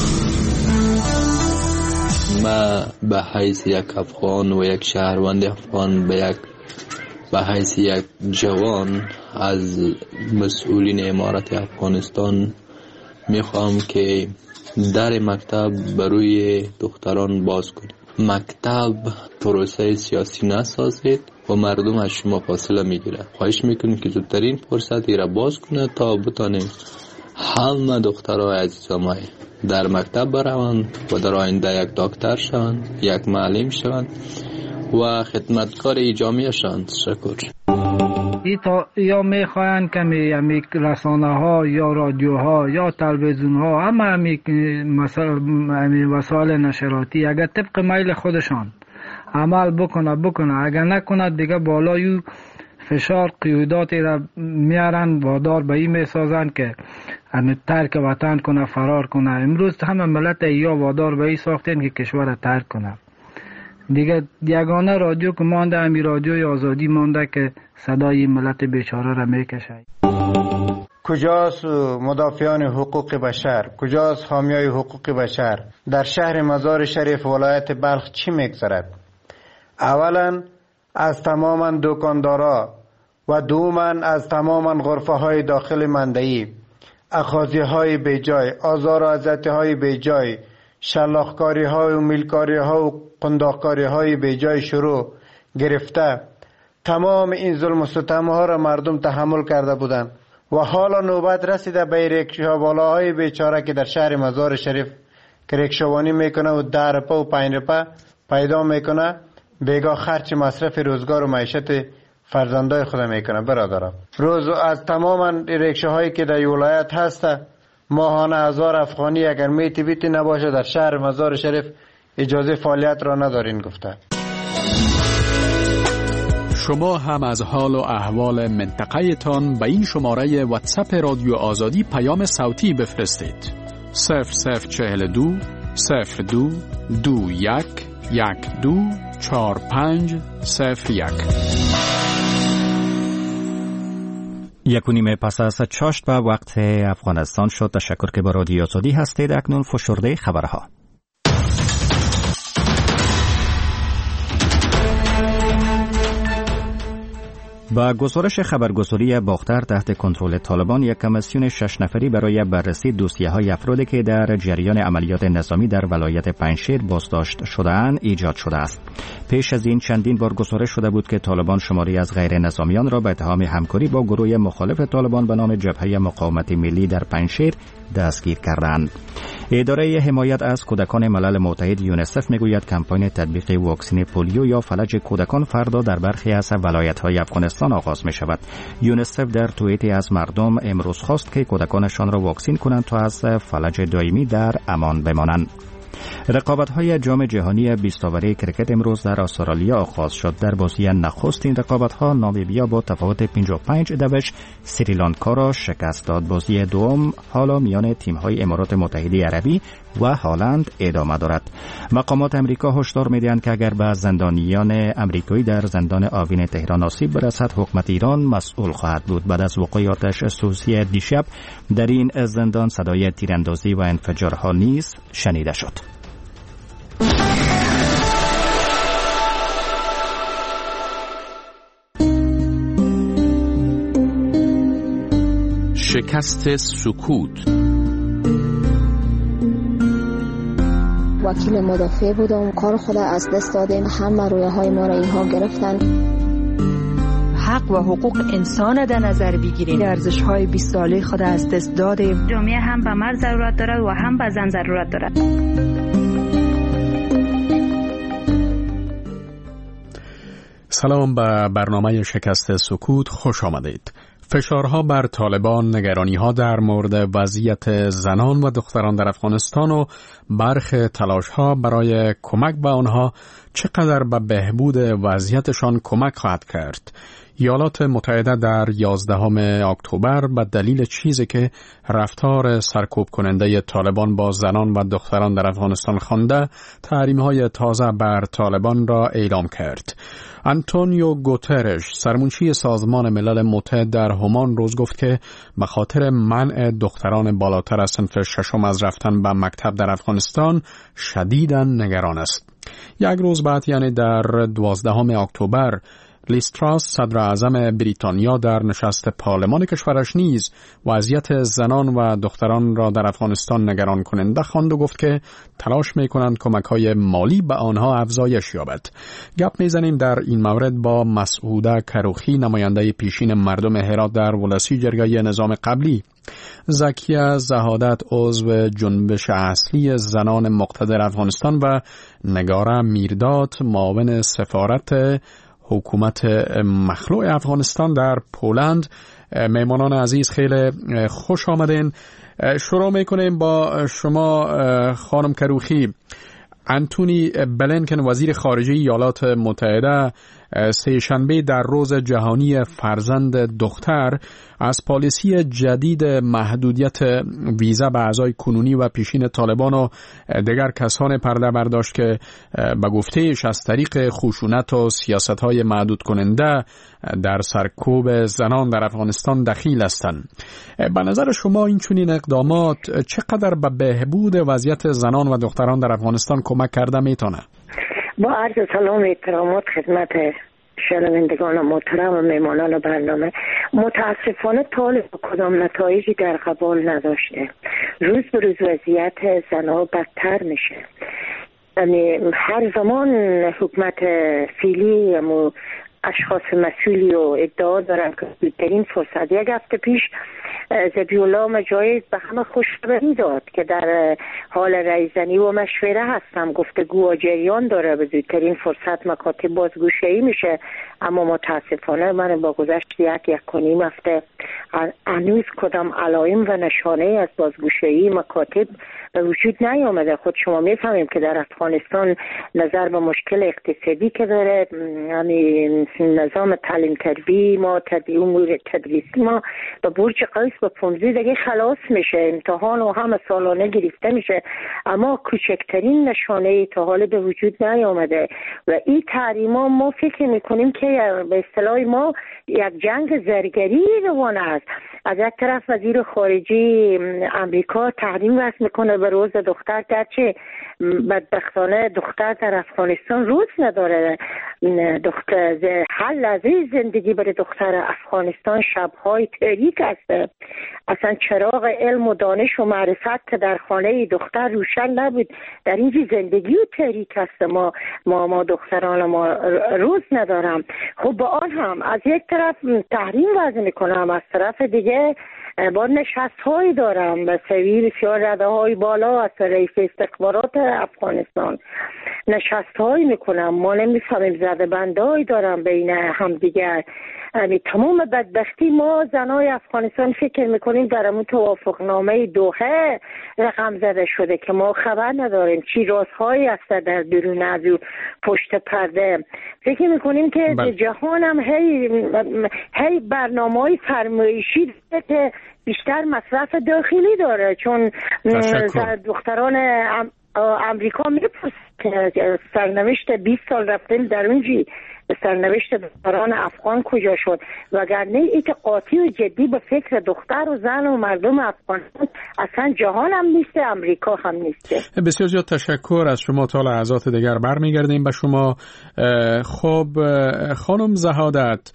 ما به حیث یک افغان و یک شهروند افغان به یک به حیث یک جوان از مسئولین امارت افغانستان میخوام که در مکتب بروی دختران باز کنید. مکتب پروسه سیاسی نسازید و مردم از شما فاصله میگیره. خواهش میکنیم که زودترین فرصت را باز کنه تا بتانیم همه دخترای عزیزم در مکتب بروند و در آینده یک دکتر شوند، یک معلم شوند و خدمتکار جامعه شوند. تشکر. ایتا یا میخواین که می امی رسانه ها یا رادیو ها یا تلویزیون ها همه امی, امی وسایل نشراتی اگر طبق میل خودشان عمل بکنه بکنه اگر نکنه دیگه بالای فشار قیوداتی را میارن وادار به این میسازن که امی ترک وطن کنه، فرار کنه. امروز همه ملت یا وادار به این ساختن که کشور ترک کنه. دیگه یگانه رادیو که مانده امی رادیوی آزادی مانده که صدای ملت بیچاره را میکشه. کجاست مدافعان حقوق بشر؟ کجاست حامیای حقوق بشر؟ در شهر مزار شریف ولایت بلخ چی میگذرد؟ اولا از تماما دکاندارا و دوما از تماما غرفه های داخل مندهی اخاذی های بیجای، آزار و اذیت های بیجای، شلاخکاری های و میلکاری ها و قنداقکاری های بیجای شروع گرفته تمام این ظلم و ستم ها را مردم تحمل کرده بودند و حالا نوبت رسیده به ریکشاوالاهای بیچاره که در شهر مزار شریف که ریکشاوانی میکنه و ده روپه و پنج روپه پیدا میکنه، بیگاه خرچ مصرف روزگار و معیشت فرزندای خود میکنه. برادرم روز از تمام ریکشاهایی که در ولایت هسته ماهانه هزار افغانی اگر میتی بیتی نباشه در شهر مزار شریف اجازه فعالیت را ندارین گفته. شما هم از حال و احوال منطقه تان به این شماره واتساپ رادیو آزادی پیام صوتی بفرستید. صفر صفر چهل دو صفر دو دو یک یک دو چهار پنج صفر یک. یک و نیم پس از چاشت به وقت افغانستان شد. تشکر که با رادیو آزادی هستید. اکنون فشرده خبرها. با گزارش خبرگزاری باختر تحت کنترل طالبان، یک کمیسیون شش نفری برای بررسی دوسیه‌های افرادی که در جریان عملیات نظامی در ولایت پنجشیر بازداشت شده‌اند ایجاد شده است. پیش از این چندین بار گزارش شده بود که طالبان شماری از غیر نظامیان را به اتهام همکاری با گروه مخالف طالبان به نام جبهه مقاومت ملی در پنجشیر دستگیر کردند. اداره حمایت از کودکان ملل متحد یونیسف میگوید کمپین تطبیق واکسن پولیو یا فلج کودکان فردا در برخی از ولایت‌های افغانستان آغاز می شود. یونیسف در توییتی از مردم امروز خواست که کودکانشان را واکسین کنند تا از فلج دائمی در امان بمانند. رقابت‌های جام جهانی بیست اوری کرکت امروز در استرالیا آغاز شد. در بازی نخست این رقابت‌ها نامیبیا با تفاوت پنجاه و پنج دوش سریلانکا را شکست داد. بازی دوم حالا میان تیم‌های امارات متحده عربی و هلند ادامه دارد. مقامات امریکا هشدار می‌دهند که اگر به زندانیان امریکایی در زندان آوین تهران آسیب برسد، حکومت ایران مسئول خواهد بود. بعد از وقوع آتش سوزی دیشب در این زندان صدای تیراندازی و انفجارها نیز شنیده شد. شکست سکوت. وکیل مدافع بودم، کار خود از دست دادیم، همه رویه های ما را اینها گرفتن. حق و حقوق انسان در نظر بگیریم. ارزش های بیست ساله خود از دست دادیم. جامعه هم به مرد ضرورت دارد و هم به زن ضرورت دارد. سلام، به برنامه شکست سکوت خوش آمدید. فشارها بر طالبان، نگرانی‌ها در مورد وضعیت زنان و دختران در افغانستان و برخ تلاش‌ها برای کمک به آنها چقدر به بهبود وضعیتشان کمک خواهد کرد. ایالات متحده در یازدهم اکتبر به دلیل چیزی که رفتار سرکوب کننده طالبان با زنان و دختران در افغانستان خوانده، تحریم‌های تازه بر طالبان را اعلام کرد. آنتونیو گوترش، سرمنشی سازمان ملل متحد در همان روز گفت که به خاطر منع دختران بالاتر از صنف ششم از رفتن به مکتب در افغانستان شدیداً نگران است. یک روز بعد، یعنی در دوازدهم اکتبر، لیز تراس، صدر اعظم بریتانیا، در نشست پارلمان کشورش نیز وضعیت زنان و دختران را در افغانستان نگران کننده خواند و گفت که تلاش می‌کنند کمک‌های مالی به آنها افزایش یابد. گپ می‌زنیم در این مورد با مسعوده کروخی، نماینده پیشین مردم هرات در ولسی جرگه نظام قبلی، زکیه زهادت، عضو جنبش اصلی زنان مقتدر افغانستان، و نگاره میرداد، معاون سفارت حکومت مخلوع افغانستان در پولند. مهمانان عزیز خیلی خوش آمدین. شروع میکنیم با شما خانم کروخی. انتونی بلینکن، وزیر خارجه ایالات متحده، سه شنبه در روز جهانی فرزند دختر از پالیسی جدید محدودیت ویزا به اعضای کنونی و پیشین طالبان و دیگر کسان پرده برداشت که به گفتهش از طریق خشونت و سیاست‌های محدود کننده در سرکوب زنان در افغانستان دخیل هستند. به نظر شما این چنین اقدامات چقدر به بهبود وضعیت زنان و دختران در افغانستان کمک کرده میتونه؟ با عرض سلام و احترامات خدمت شنوندگان محترم و میمانان برنامه، متاسفانه طالب کدام نتایجی در قبال نداشته. روز به روز وضعیت زنها بدتر میشه. یعنی هر زمان حکومت فعلی و اشخاص مسئولی و ادعا دارن که زودترین فرصت، یک هفته پیش ذبیح‌الله مجاهد به همه خوشخبری داد که در حال رایزنی و مشوره هستم، گفتگو و جریان داره، به زودترین فرصت مکاتب بازگوشایی میشه. اما متاسفانه من با گذشت یک یک و نیم هفته هنوز کدام علائم و نشانه از بازگوشایی مکاتب به وجود نیامده. خود شما میفهمیم که در افغانستان نظر به مشکل اقتصادی که داره، یعنی نظام تعلیم تربیتی ما، تدریس امور تدریسی ما به برج قیس به پونزده دیگه خلاص میشه، امتحان و همه سالانه گرفته میشه، اما کوچکترین نشانه تا حال به وجود نیامده. و این تحریما ما فکر میکنیم که به اصطلاح ما یک جنگ زرگری روان است. از یک طرف وزیر خارجه امریکا تحریم وضع میکنه به روز دختر، گرچه بدبختانه دختر در افغانستان روز نداره. دختر هر لحظه زندگی برای دختر افغانستان شبهای تاریک است. اصلا چراغ علم و دانش و معرفت که در خانه دختر روشن نبود، در اینجا زندگی و تاریک است. ما ما ما دختران ما روز ندارم. خب با آن هم از یک طرف تحریم وضع میکنم، از طرف دیگه با نشست هایی دارم به سوی بسیار رده های بالا از رئیس استخبارات افغانستان نشست هایی میکنم. ما نمیفهمیم، زده بنده هایی دارم بین هم دیگر. یعنی تمام بدبختی ما زنای افغانستان فکر میکنیم در همون توافق نامه دوحه رقم زده شده که ما خبر نداریم چی رازهایی هست در درون از پشت پرده. فکر میکنیم که بل. جهان هم هی, هی برنامه های فرمایشی که بیشتر مصرف داخلی داره، چون دختران ام امریکا میپرسه که سرنوشت بیست سال رفتن در اونجی سرنوشت دختران افغان کجا شد، وگرنه این که قاطی و جدی به فکر دختر و زن و مردم افغانستان اصلا جهان هم نیست، امریکا هم نیست. بسیار زیاد تشکر از شما. تا لحظات دیگر برمیگردیم به شما. خب خانم زهادت،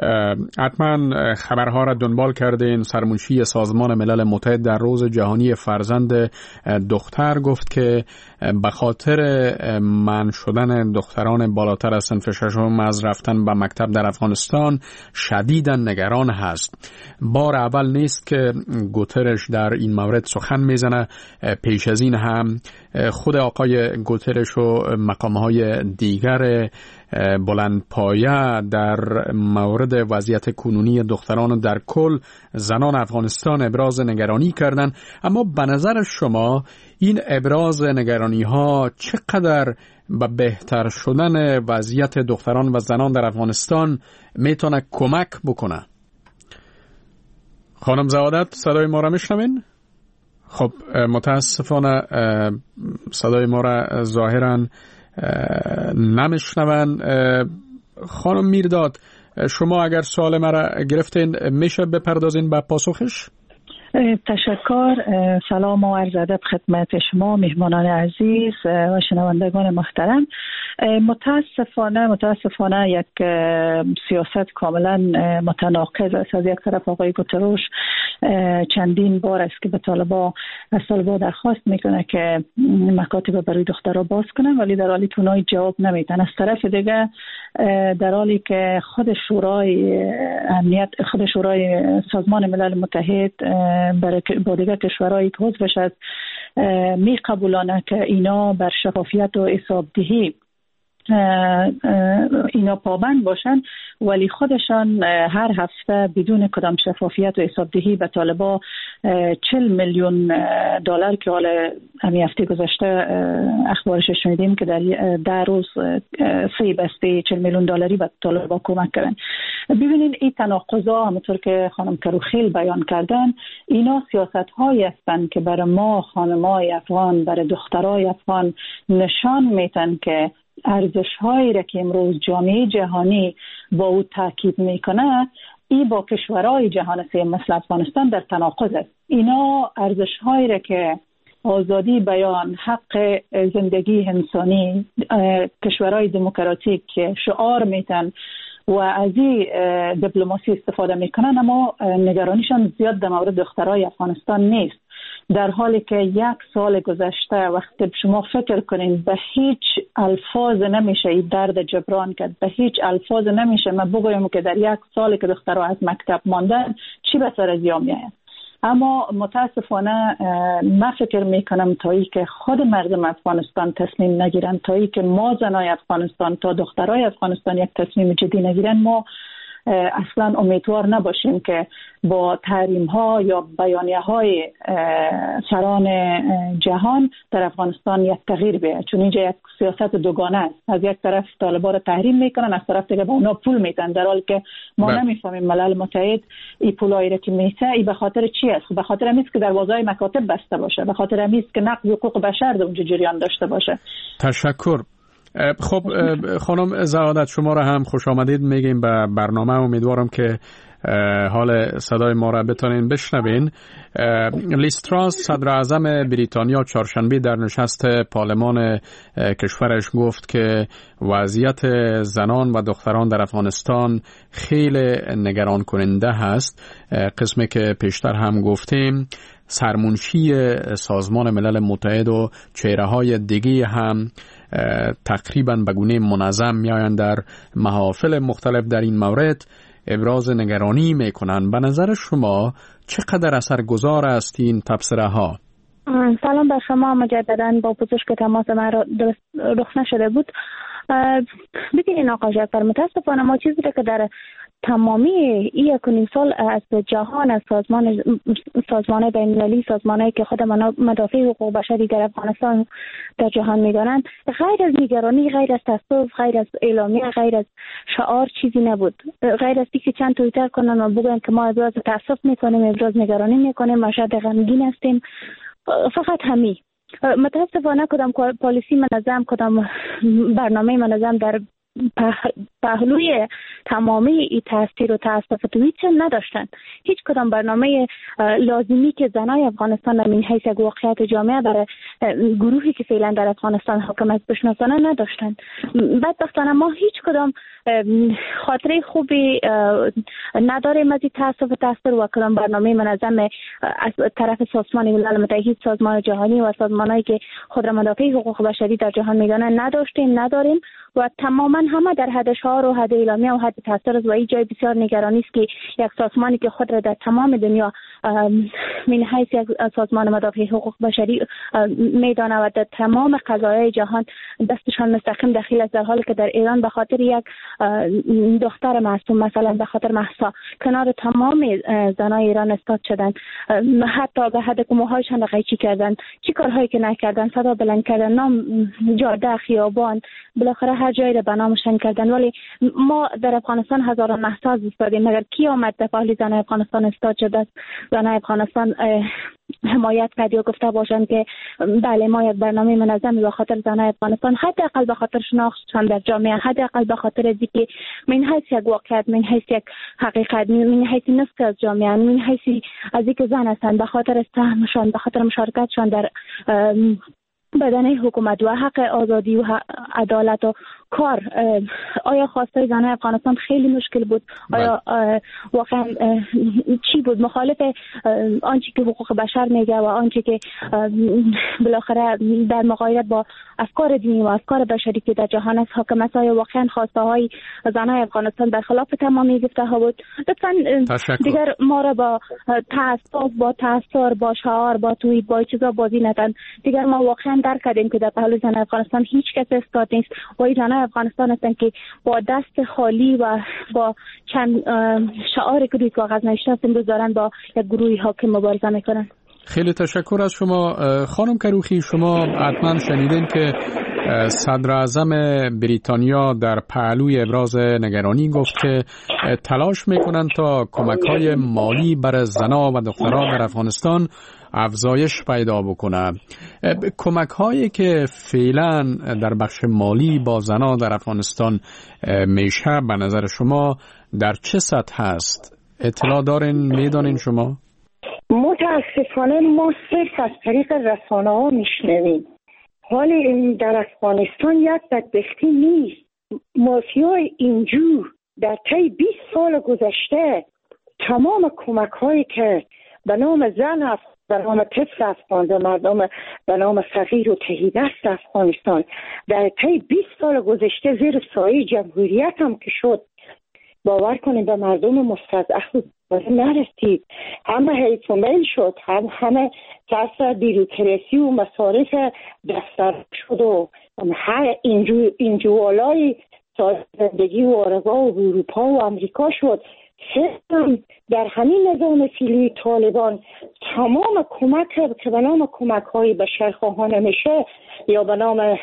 حتما خبرها را دنبال کردین. سرمنشی سازمان ملل متحد در روز جهانی فرزند دختر گفت که به خاطر منع شدن دختران بالاتر از صنف ششم از رفتن به مکتب در افغانستان شدیداً نگران هست. بار اول نیست که گوترش در این مورد سخن میزنه. پیش از این هم خود آقای گوترش و مقامهای دیگر بلند پایه در مورد وضعیت کنونی دختران و در کل زنان افغانستان ابراز نگرانی کردند. اما به نظر شما این ابراز نگرانی ها چقدر به بهتر شدن وضعیت دختران و زنان در افغانستان میتونه کمک بکنه؟ خانم زهادت، صدای ما را میشنوین؟ خب متاسفانه صدای ما را ظاهراً نمیشنون. خانم میرداد، شما اگر سوال مرا گرفتین میشه بپردازین به پاسخش؟ تشکر. سلام و عرض ادب خدمت شما مهمانان عزیز و شنوندگان محترم. متاسفانه متاسفانه یک سیاست کاملا متناقض است. از یک طرف آقای گوتروش چندین بار است که به طالبا از طالبا درخواست میکنه که مکاتب برای دخترها باز کنن، ولی در حالی که اونها جواب نمیدن. از طرف دیگه در حالی که خود شورای امنیت خود شورای سازمان ملل متحد برای با دیگر کشورهای که عضوش است می قبولانه که اینا بر شفافیت و حسابدهی اینا پابند باشن، ولی خودشان هر هفته بدون کدام شفافیت و حسابدهی به طالبا چل میلیون دلار که حالا همین هفته گذشته اخبارش شنیدیم که در در روز سه بسته چل میلیون دلاری به طالبا کمک کردن. ببینید این تناقضا همونطور که خانم کروخیل بیان کردن، اینا سیاست هایی هستند که برای ما خانمای افغان، برای دخترای افغان نشان میتن که ارزش هایی را که امروز جامعه جهانی با او تاکید میکنه ای با کشورهای جهان سوم مثل افغانستان در تناقض است. اینا ارزش هایی را که آزادی بیان، حق زندگی انسانی، کشورهای دموکراتیک که شعار میتن و از این دیپلماسی استفاده میکنن، اما نگرانیشان زیاد در مورد دخترای افغانستان نیست. در حالی که یک سال گذشته وقتی شما فکر کنین به هیچ الفاظ نمیشه این درد جبران کرد، به هیچ الفاظ نمیشه ما بگویم که در یک سال که دخترها از مکتب ماندن چی به سر از یا میآید. اما متاسفانه من فکر میکنم تا ای که خود مردم افغانستان تصمیم نگیرن، تا ای که ما زنای افغانستان، تا دخترای افغانستان یک تصمیم جدی نگیرن، ما اصلا امیدوار نباشیم که با تحریم ها یا بیانیه های سران جهان در افغانستان یک تغییر بیاد، چون اینجا یک سیاست دوگانه است. از یک طرف طالبان رو تحریم میکنن، از طرف دیگه با اونا پول میدن، در حالی که ما بله. نمیفهمیم ملل متحد این پولایی رو که میته ای به خاطر چی است؟ به خاطر امیست که دروازه‌های مکاتب بسته باشه، به خاطر امیست که نقض حقوق بشر در اونجا جریان داشته باشه. تشکر. خب خانم زهادت، شما را هم خوش آمدید میگیم به برنامه. امیدوارم که حال صدای ما را بتونین بشنوین. لیز تراس صدر اعظم بریتانیا چهارشنبه در نشست پارلمان کشورش گفت که وضعیت زنان و دختران در افغانستان خیلی نگران کننده هست. قسمی که پیشتر هم گفتیم، سرمنشی سازمان ملل متحد و چهره‌های دیگه هم تقریبا به گونه منظم میآیند در محافل مختلف در این مورد ابراز نگرانی میکنند. به نظر شما چقدر اثرگذار است این تبصره ها؟ سلام بر شما مجددا. با پوزش که تماس من را درست رخ نشده بود. ببینید آقا جعفر، متاسفانه ما چیزی که در تمامی این یک و نیم سال از جهان، از سازمان سازمان بین‌المللی، سازمانایی که خود مدافع حقوق بشری در افغانستان در جهان میدانند، غیر از نگرانی، غیر از تصوف، غیر از اعلامیه، غیر از شعار چیزی نبود. غیر از اینکه چند توییتر کنن و بگن که ما ابراز تاسف میکنیم، ابراز نگرانی میکنیم، ما شاید غمگین هستیم، فقط همین. متاسفانه کدام پالیسی منظم، کدام برنامه منظم در پهلوی تمامی این تاثیر و تاسف توییت نداشتند. هیچ کدام برنامه لازمی که زنای افغانستان در این حیث یک واقعیت جامعه برای گروهی که فعلا در افغانستان حاکمیت بشناسانه نداشتند. بدبختانه ما هیچ کدام خاطره خوبی نداریم از این تاسف و تاثیر و کدام برنامه منظم از طرف سازمان ملل متحد، سازمان جهانی و سازمانایی که خود را مدافع حقوق بشری در جهان میدانند نداشتیم، نداریم و تماما همه در حد شعار و حد اعلامیه و حد تاثیر است. و این جای بسیار نگرانی است که یک سازمانی که خود را در تمام دنیا من حیث یک سازمان مدافع حقوق بشری میدانه و در تمام قضایای جهان دستشان مستقیم دخیل است، در حالی که در ایران به خاطر یک دختر معصوم، مثلا به خاطر مهسا، کنار تمام زنای ایران استاد شدن، حتی به حد که موهایشان را قیچی کردن، چی کارهایی که نکردن، صدا بلند کردن، نام جاده، خیابان، بالاخره هر جایی را به نامشان کردن. ولی ما در افغانستان هزاران مهسا ایستادیم، مگر کی آمد در پهلوی زنای افغانستان استاد شده؟ زنای افغانستان حمایت کردی و گفته باشند که بله ما یک برنامه منظمی به خاطر زنای افغانستان، حداقل به خاطر شناختشان در جامعه، حداقل به خاطر اینکه من حیث یک واقعیت، من حیث یک حقیقت، من حیث نصف از جامعه، من حیث از اینکه زن هستند، به خاطر سهمشان، به خاطر مشارکتشان در بدنه حکومت و حق آزادی و عدالت و کار. آیا خواسته زنان افغانستان خیلی مشکل بود؟ آیا واقعا چی بود؟ مخالف آنچه که حقوق بشر میگه و آنچه که بالاخره در مقایسه با افکار دینی و افکار بشری که در جهان است حاکم است، آیا واقعا خواسته های زنان افغانستان برخلاف تمامی گفته ها بود؟ لطفا دیگر ما را با تعصب، با تاثر، با شعار، با توییت، با چیزا بازی ندن. دیگر ما واقعا درک کردیم که در پهلوی زن افغانستان هیچ کس استاد نیست و این زنای افغانستان هستن که با دست خالی و با چند شعاری که روی کاغذ نوشته است امروز دارن با یک گروهی حاکم مبارزه میکنن. خیلی تشکر از شما. خانم کروخی، شما حتما شنیدین که صدر اعظم بریتانیا در پهلوی ابراز نگرانی گفت که تلاش میکنن تا کمک‌های مالی برای زنان و دختران در افغانستان افزایش پیدا بکنه. کمک‌هایی که فعلا در بخش مالی با زنان در افغانستان میشه به نظر شما در چه سطح هست؟ اطلاع دارین؟ میدانین شما؟ متاسفانه ما صرف از طریق رسانه ها میشنویم. حال در افغانستان یک بدبختی نیست. مافیای اینجور در طی بیست سال گذشته تمام کمک هایی که به نام زن، به نام طفل افغان، به مردم به نام فقیر و تهیدست افغانستان در طی بیست سال گذشته زیر سایه جمهوریت هم که شد، باور کنید به مردم مستضعف نرسید. همه حیث و میل شد، هم همه کسر بیروکراسی و مصارف دفتر شد و هر اینجوالای زندگی و آرگاه و اروپا و امریکا شد. هم در همین نظام فیلی طالبان تمام کمک که به نام کمک های بشرخواهانه میشه یا به نام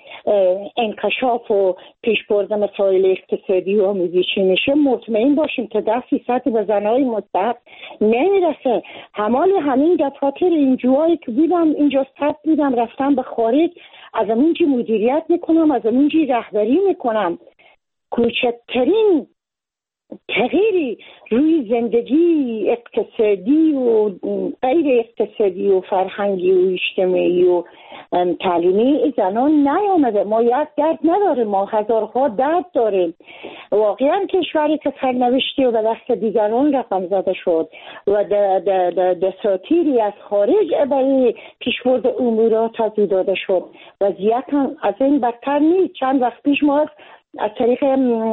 انکشاف و پیشبرد مسائل اقتصادی و آموزشی میشه، مطمئن باشیم که ده فیصد به زنهای مستحق نمیرسه. همال همین دفاتر اینجوهایی که دیدم اینجا ثبت دیدم رفتم به خارج، از همونجی مدیریت میکنم، از همونجی رهبری میکنم. کوچکترین تغییری روی زندگی اقتصادی و غیر اقتصادی و فرهنگی و اجتماعی و تعلیمی زنان نیامده. ما یک درد نداریم، ما هزارها درد داریم. واقعا کشوری که سرنوشتی و به دست دیگران رقم زده شد و دساتیری از خارج برای پیشبرد امور تضمین داده شد. وضعیت هم از این بدتر نیست. چند وقت پیش ما از طریق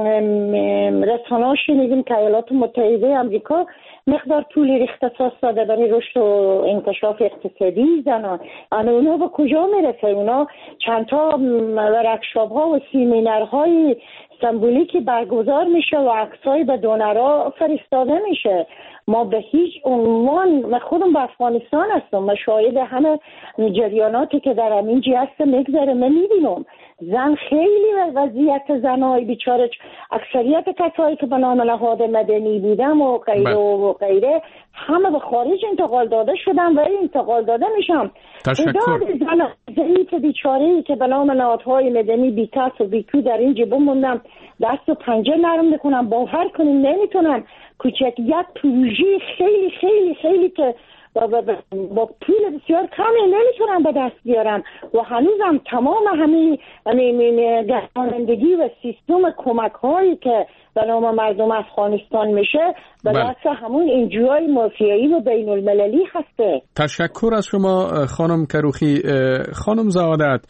رسانه ها شنیدیم که ایالات متحده امریکا مقدار پول اختصاص داده برای رشد و انکشاف اقتصادی زنان. اما اونا به کجا میرسه؟ اونا چندتا ورکشاپ ها و سیمینارهای سمبولیکی برگزار میشه و عکسای به دونرها فرستاده میشه. ما به هیچ عنوان، من خودم به افغانستان هستم، من شاهد همه جریاناتی که در همین جهت میگذره من میبینم. زن خیلی وضعیت زنای بیچاره، اکثریت کسایی که به نام نهاد مدنی بودن و غیره و غیره همه به خارج انتقال داده شدن و انتقال داده میشم. تشکر. زن ضعیف بیچاره‌ای که به نام نهادهای مدنی بیکس و بیکو در اینجا بموندم، دست و پنجه نرم میکنم، باور کنیم نمیتونم کوچک یک پروژه خیلی خیلی خیلی که با, با, با پول بسیار کمی نمیتونم به دست بیارم و هنوزم تمام همین گردانندگی و سیستم کمک هایی که به نام مردم افغانستان میشه به دست همون انجوهای مافیایی و بین المللی هسته. تشکر از شما خانم کروخی. خانم زعادت،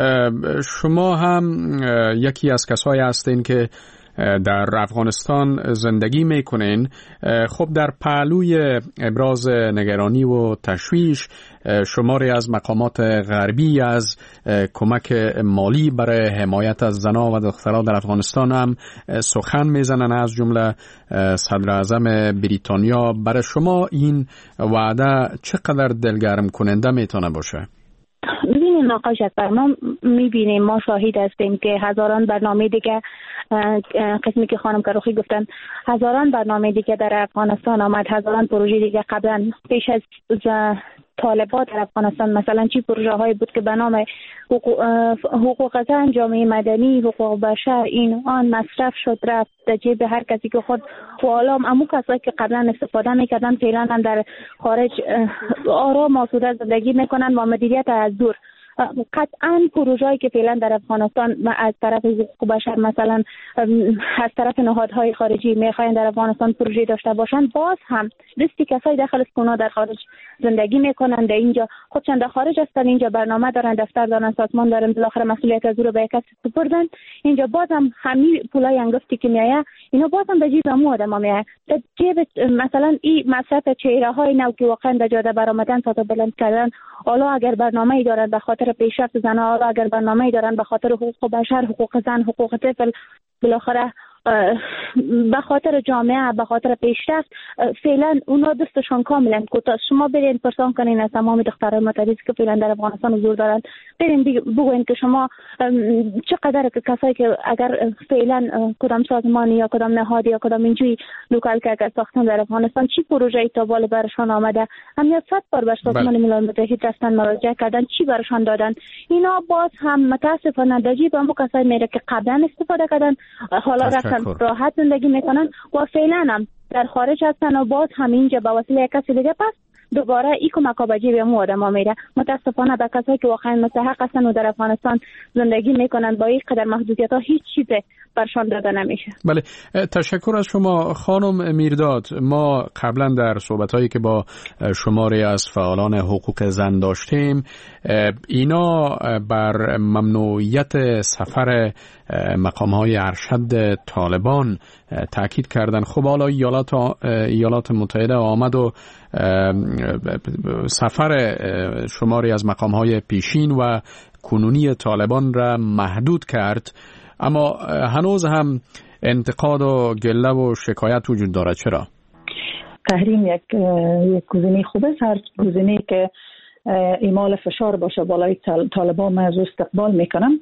شما هم یکی از کسایی هستین که در افغانستان زندگی میکنین. خب در پهلوی ابراز نگرانی و تشویش شماری از مقامات غربی از کمک مالی برای حمایت از زنان و دختران در افغانستان هم سخن میزنن، از جمله صدر اعظم بریتانیا. برای شما این وعده چقدر دلگرم کننده میتونه باشه؟ ببینیم آقای جعفر، ما میبینیم، ما شاهد هستیم که هزاران برنامه دیگه، قسمی که خانم کروخی گفتن، هزاران برنامه دیگه در افغانستان آمد، هزاران پروژه دیگه قبلا پیش از طالبات در افغانستان، مثلا چی پروژه هایی بود که به نام حقوق, حقوق زن، جامعه مدنی، حقوق بشر، این آن مصرف شد رفت در جیب هر کسی که خود و حالا امو کسایی که قبلا استفاده میکردن فعلا هم در خارج آرام آسوده زندگی میکنن و مدیریت از دور. قطعا پروژه‌ای که فعلا در افغانستان از طرف حقوق بشر، مثلا از طرف نهادهای خارجی میخواین در افغانستان پروژه داشته باشن، باز هم دستی کسایی داخل است که اونا در خارج زندگی میکنن، در اینجا خودشان در خارج هستن، اینجا برنامه دارن، دفتر دارن، سازمان دارن، بالاخره مسئولیت از رو به یک کس سپردن. اینجا باز هم همین پولای انگفتی که میایه اینا باز هم به جیب امو آدم میایه، در جیب مثلا این مصرف چهره های نو که واقعا در جاده برآمدن، سطح بلند کردن. حالا اگر برنامه‌ای دارن به خاطر خاطر پیشرفت زنها، اگر برنامه‌ای دارن به خاطر حقوق بشر، حقوق زن، حقوق طفل، بالاخره به خاطر جامعه، به خاطر پیشرفت، فعلا اونا دستشان کاملا کوتاه. شما برین پرسان کنین از تمام دخترای متعدد که فعلا در افغانستان حضور دارن، برین بگوین که شما چقدر که کسایی که اگر فعلا کدام سازمانی یا کدام نهادی یا کدام اینجوری لوکال که اگر ساختن در افغانستان چی پروژه‌ای تا بالا برشان آمده، همین صد بار بر سازمان ملل متحد رفتن مراجعه کردن، چی برشان دادن. اینا باز هم متاسفانه دجی به همون کسایی میره که قبلا استفاده کردن، حالا رفتن راحت زندگی میکنن و فعلا هم در خارج هستن و باز همینجا به وسیله یک کسی دیگه پس دوباره ای کمک به جیب مو آدم میره. متاسفانه به کسایی که واقعا مستحق هستن و در افغانستان زندگی میکنن با این قدر محدودیت ها هیچ چیز برشان داده نمیشه. بله، تشکر از شما خانم میرداد. ما قبلا در صحبت‌هایی که با شماری از فعالان حقوق زن داشتیم، اینا بر ممنوعیت سفر مقام‌های ارشد طالبان تاکید کردن. خب حالا ایالات ایالات متحده آمد و سفر شماری از مقام‌های پیشین و کنونی طالبان را محدود کرد، اما هنوز هم انتقاد و گله و شکایت وجود دارد. چرا؟ تحریم یک یک گزینه خوبه، هر گزینه‌ای که اعمال فشار باشه بالای طالبان من از استقبال میکنم.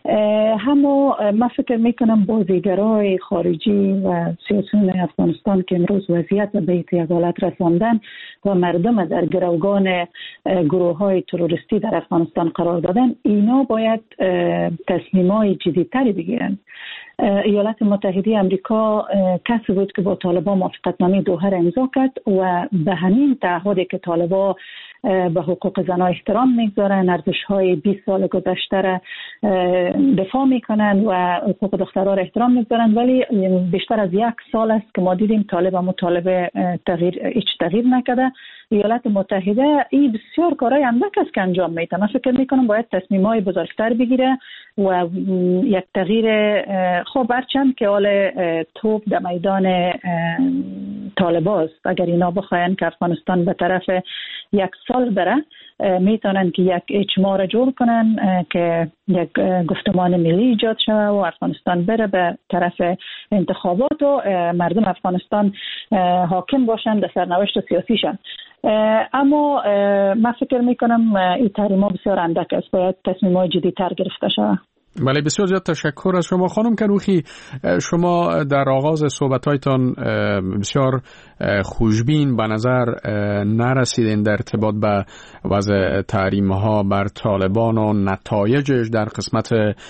همو من فکر میکنم بازیگرای خارجی و سیاسیون افغانستان که امروز وضعیت به یک حالت رساندن و مردم در گروگان گروه های تروریستی در افغانستان قرار دادن، اینا باید تصمیمای جدی‌تری بگیرن. ایالات متحده آمریکا کسی بود که با طالبان موافقتنامه دوحه را امضا کرد و به همین تعهدی که طالبان به حقوق زنان احترام میگذارن، ارزش‌های بیست سال گذشته را دفاع میکنن و حقوق دخترها را احترام میگذارن، ولی بیشتر از یک سال است که ما دیدیم طالب مطالبه تغییر هیچ تغییر نکرده. ایالات متحده این بسیار کارهای اندک است که انجام میده. من فکر میکنم باید تصمیم‌های بزرگتر بگیره و یک تغییر خوب برچند که حال توپ در میدان طالباست. اگر اینا بخواین که افغانستان به طرف یک سال بره، میتونن که یک اجماع را جور کنن که یک گفتمان ملی ایجاد شود و افغانستان بره به طرف انتخابات و مردم افغانستان حاکم باشن در سرنوشت سیاسیشان. اما من فکر میکنم این تحریم‌ها بسیار اندک است، باید تصمیم‌های جدی‌تر گرفته شود. بله، بسیار زیاد تشکر از شما خانم کروخی. شما در آغاز صحبت‌هایتان بسیار خوشبین به نظر نرسیدین در ارتباط به وضع تحریم‌ها بر طالبان و نتایجش در قسمت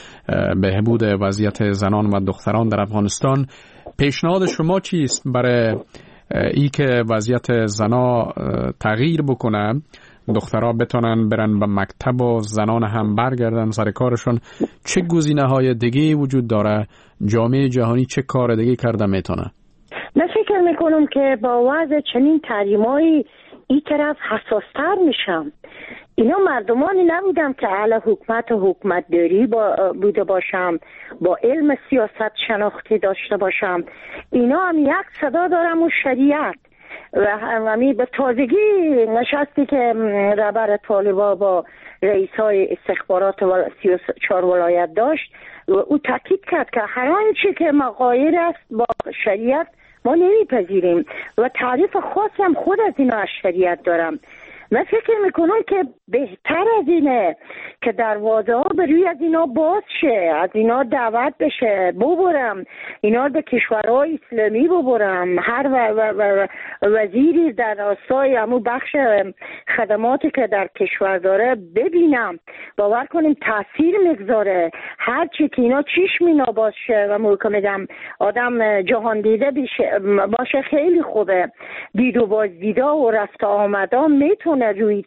بهبود وضعیت زنان و دختران در افغانستان. پیشنهاد شما چیست برای ای که وضعیت زنا تغییر بکنه، دخترها بتونن برن به مکتب و زنان هم برگردن سر کارشون؟ چه گزینه‌های دیگه وجود داره؟ جامعه جهانی چه کار دیگه کرده میتونه؟ من فکر میکنم که با وضع چنین تحریم‌های این طرف حساستر میشم. اینا مردمانی نبودم که اهل حکومت و حکومت داری با بوده باشم، با علم سیاست شناختی داشته باشم. اینا هم یک صدا دارم و شریعت و همی به تازگی نشستی که رهبر طالبا با رئیس های استخبارات و سی و چهار ولایت داشت و او تاکید کرد که هر آنچه که مغایر است با شریعت ما نمیپذیریم و تعریف خاص هم خود از اینا از شریعت دارم. من فکر میکنم که بهتر از اینه که دروازه ها به روی از اینا باز شه، از اینا دعوت بشه، ببرم اینا به کشورهای اسلامی ببرم، هر و و و وزیری در راستای همو بخش خدماتی که در کشور داره ببینم، باور کنیم تاثیر میگذاره. هر چی که اینا چشم اینا باز شه و میگم آدم جهان دیده باشه خیلی خوبه. دید و باز دیدا و رفت آمدا میتونه روی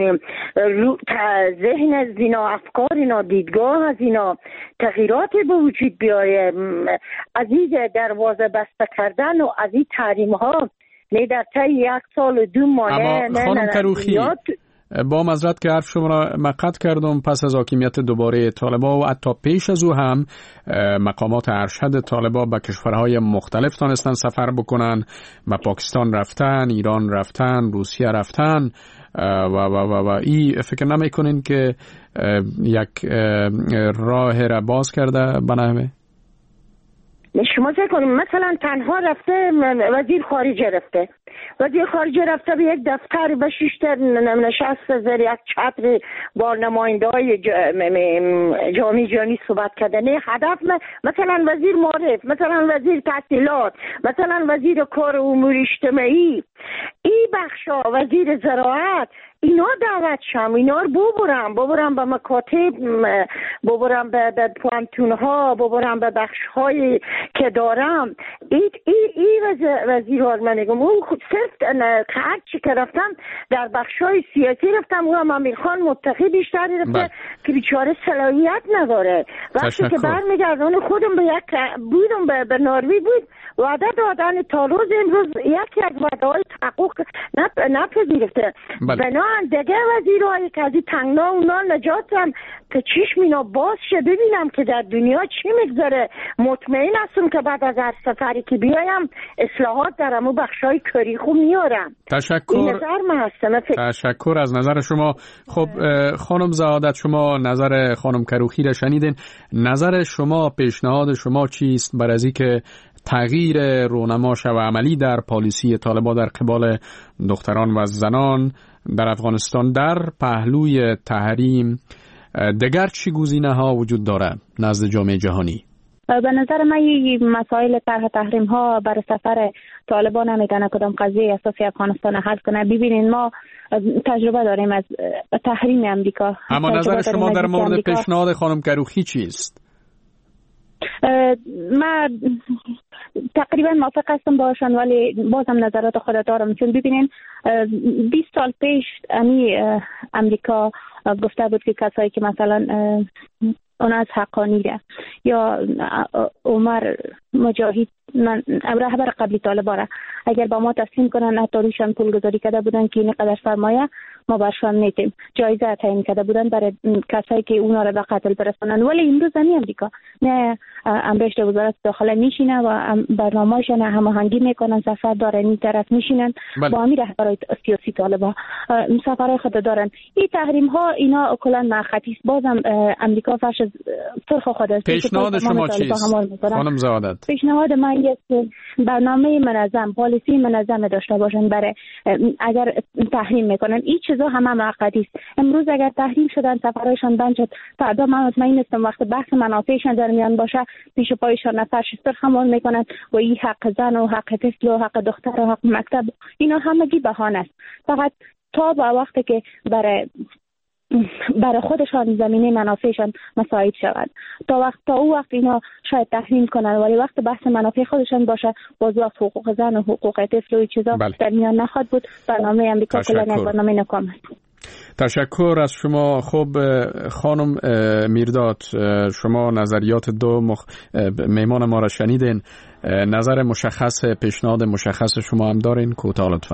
رو ذهن از اینا، افکار اینا، دیدگاه از اینا تغییراتی به وجود بیاره. از این دروازه بسته کردن و از این تحریم ها نه در طی یک سال و دو ماه. اما خانم کروخی با معذرت که حرف شما را مقطع کردم، پس از حاکمیت دوباره طالبان و حتی پیش از او هم مقامات ارشد طالبان به کشورهای مختلف تانستن سفر بکنن، به پاکستان رفتن، ایران رفتن، روسیه رفتن و و و و این فکر نمیکنین که یک راه را باز کرده بنامه؟ شما فکر کنیم مثلا تنها رفته وزیر خارجه رفته وزیر خارجه رفته به یک دفتر به شیشتر نشسته زیر یک چتر با نماینده های جامعه جهانی صحبت کرده. نه هدف مثلا وزیر معرف، مثلا وزیر تحصیلات، مثلا وزیر کار امور اجتماعی، این بخشا وزیر زراعت، اینا دعوت شم، اینا رو ببرم ببرم به مکاتب، ببرم به پوانتون ها، ببرم به بخش های که دارم. این ای, ای وزیر ها من میگم اون صرف هر چی که رفتم در بخش های سیاسی رفتم و هم امیر خان متقی بیشتری رفته که بیچاره صلاحیت نداره. وقتی که برمیگردن خودم به یک بودم به, به ناروی بود وعده دادن تا روز امروز یکی از وعده های تحقق نپ... نپذیرفته. بنابراین دیگه وزیرهایی که از این تنگنا اونا نجاتم که چشم اینا باز شه ببینم که در دنیا چی میگذره. مطمئن هستم که بعد از هر سفری که بیایم اصلاحات در امو بخشای کاری خوب میارم. تشکر. این نظر من هستم. تشکر از نظر شما. خب خانم زهادت، شما نظر خانم کروخی را شنیدین. نظر شما، پیشنهاد شما چیست برای از اینکه تغییر رونما و عملی در پالیسی طالبان در قبال دختران و زنان در افغانستان در پهلوی تحریم دیگر چی گزینه ها وجود داره نزد جامعه جهانی؟ به نظر من این مسائل طرح تحریم ها برای سفر طالبان نمیتونه کدام قضیه اساسی افغانستان حل کنه. ببینین ما تجربه داریم از تحریم امریکا. اما نظر شما در مورد پیشنهاد خانم کروخی چیست؟ من تقریبا موافق هستم باشن ولی بازم نظرات خود دارم. چون ببینین بیست سال پیش امی امریکا گفته بود که کسایی که مثلا اون از حقانی ده یا عمر مجاهد من رهبر قبلی طالبان اگر با ما تسلیم کنن حتی روشان پول گذاری کرده بودن که این قدر سرمایه ما برشان نیتیم جایزه تعیین کرده بودن برای کسایی که اونا را به قتل برسونن. ولی امروز زنی امریکا نه امرشت وزارت داخله میشینه و برنامه‌شان هماهنگی میکنن، سفر دارن این طرف میشینن با امیر رهبرای سیاسی طالبان سفرهای خود دارن. این تحریم ها اینا کلا ناخطی است. بازم امریکا فرش سرخ خود است. پیشنهاد شما چیست خانم زهادت؟ پیشنهاد من یک برنامه منظم، پالیسی منظم داشته باشن برای اگر تحریم میکنن. این چیزا همه معقدی است. امروز اگر تحریم شدن سفرهایشان بند شد، فردا من مطمئن هستم وقت بحث منافعشان در میان باشه پیش پایشان نفرش سرخ حمل میکنن و این حق زن و حق طفل و حق دختر و حق مکتب اینا همگی بهانه است. فقط تا با وقتی که برای برای خودشان زمینه منافعشان مساعد شود تا وقت تا او وقت اینا شاید تحریم کنن، ولی وقت بحث منافع خودشان باشه باز وقت حقوق زن و حقوق طفل و چیزا بله. در میان نخواهد بود. برنامه امریکا کلا یک برنامه ناکام است. تشکر از شما. خب خانم میرداد، شما نظریات دو مخ... میمان ما را شنیدین. نظر مشخص، پیشنهاد مشخص شما هم دارین؟ کوتاه لطفاً.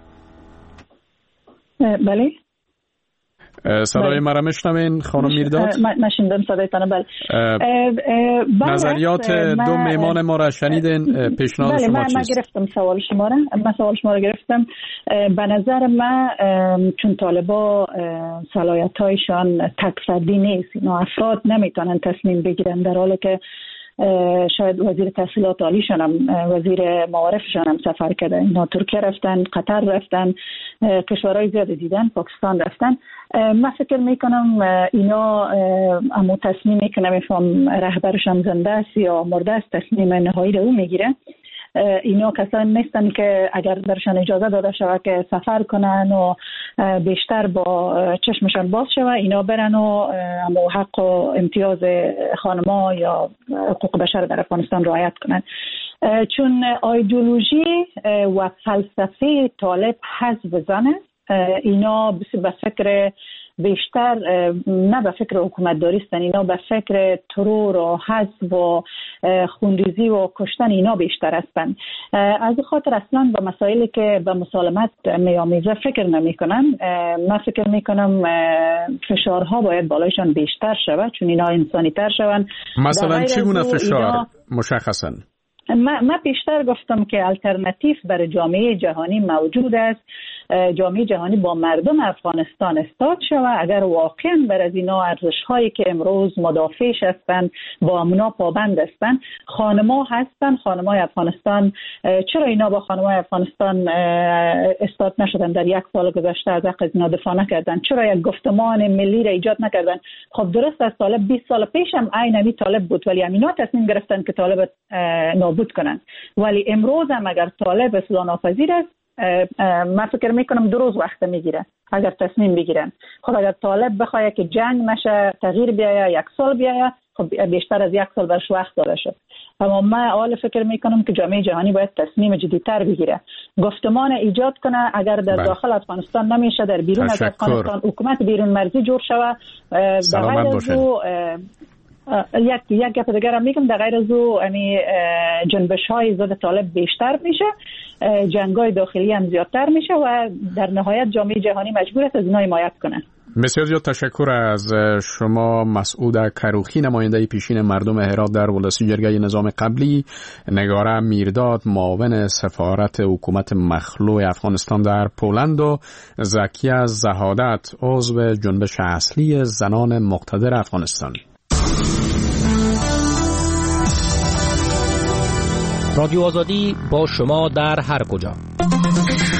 بله. صدای مرا میشنوین خانم میرداد؟ من شنیدم صدایتان. بله. نظریات دو میمان ما را شنیدین. پیشنهاد بله، شما من چیست؟ من گرفتم سوال شما را. من سوال شما را گرفتم. به نظر من چون طالبا صلاحیت‌هایشان تک فردی نیست، اینا افراد نمیتونن تصمیم بگیرن، در حالی که شاید وزیر تحصیلات عالیشان هم وزیر معارفشان هم سفر کرده. اینا ترکیه رفتن، قطر رفتن، کشورهای زیاد دیدن، پاکستان رفتن. من فکر میکنم اینا اما تصمیم میکنه میفهم رهبرشان زنده است یا مرده است، تصمیم نهایی رو میگیره. اینا کسانی نیستن که اگر درشان اجازه داده شود که سفر کنن و بیشتر با چشمشان باز شود اینا برن و اما حق و امتیاز خانما یا حقوق بشر در افغانستان رعایت کنن. چون ایدئولوژی و فلسفه طالب حزب زن است. اینا به فکر بیشتر نه به فکر حکومت داریستن، اینا به فکر ترور و حزب و خونریزی و کشتن اینا بیشتر هستن. از خاطر اصلا به مسائلی که به مسالمت میامیزه فکر نمی کنن. من فکر می کنم فشارها باید بالایشان بیشتر شود چون اینا انسانی تر شون. مثلا چگونه فشار مشخصا؟ من بیشتر گفتم که الटरनेटिव برای جامعه جهانی موجود است. جامعه جهانی با مردم افغانستان استاد شود، اگر واقعا بر از اینا ارزش هایی که امروز مدافعش هستند با امونا پابند هستند، خانما هستند، خانمای افغانستان، چرا اینا با خانمای افغانستان استاد نشدن؟ در یک سال گذشته از حق اینا دفاع نکردن؟ چرا یک گفتمان ملی را ایجاد نکردن؟ خب درست از طالب بیست سال پیش هم عین همین طالب بود، ولی همینا تصمیم گرفتن که طالب نابود کنن. ولی امروز هم اگر طالب اصلاح ناپذیر است، من فکر میکنم دو روز وقت میگیره اگر تصمیم بگیرن. خب اگر طالب بخواه که جنگ نشه، تغییر بیایه، یک سال بیایه، خب بیشتر از یک سال برش وقت داده شد. اما من حال فکر میکنم که جامعه جهانی باید تصمیم جدی‌تر بگیره، گفتمان ایجاد کنه. اگر در بله. داخل افغانستان نمیشه، در بیرون از افغانستان حکومت بیرون مرزی جور شود. سلامت باشید. یک یک گپ دیگر هم میگم، در غیر از او یعنی جنبش های ضد طالب بیشتر میشه، جنگ های داخلی هم زیادتر میشه و در نهایت جامعه جهانی مجبور است از اینا حمایت کنه. بسیار زیاد تشکر از شما مسعود کروخی، نماینده پیشین مردم هرات در ولسی جرگه نظام قبلی، نگاره میرداد معاون سفارت حکومت مخلوع افغانستان در پولند و زکیه زهادت عضو جنبش اصلی زنان مقتدر افغانستان. رادیو آزادی با شما در هر کجا.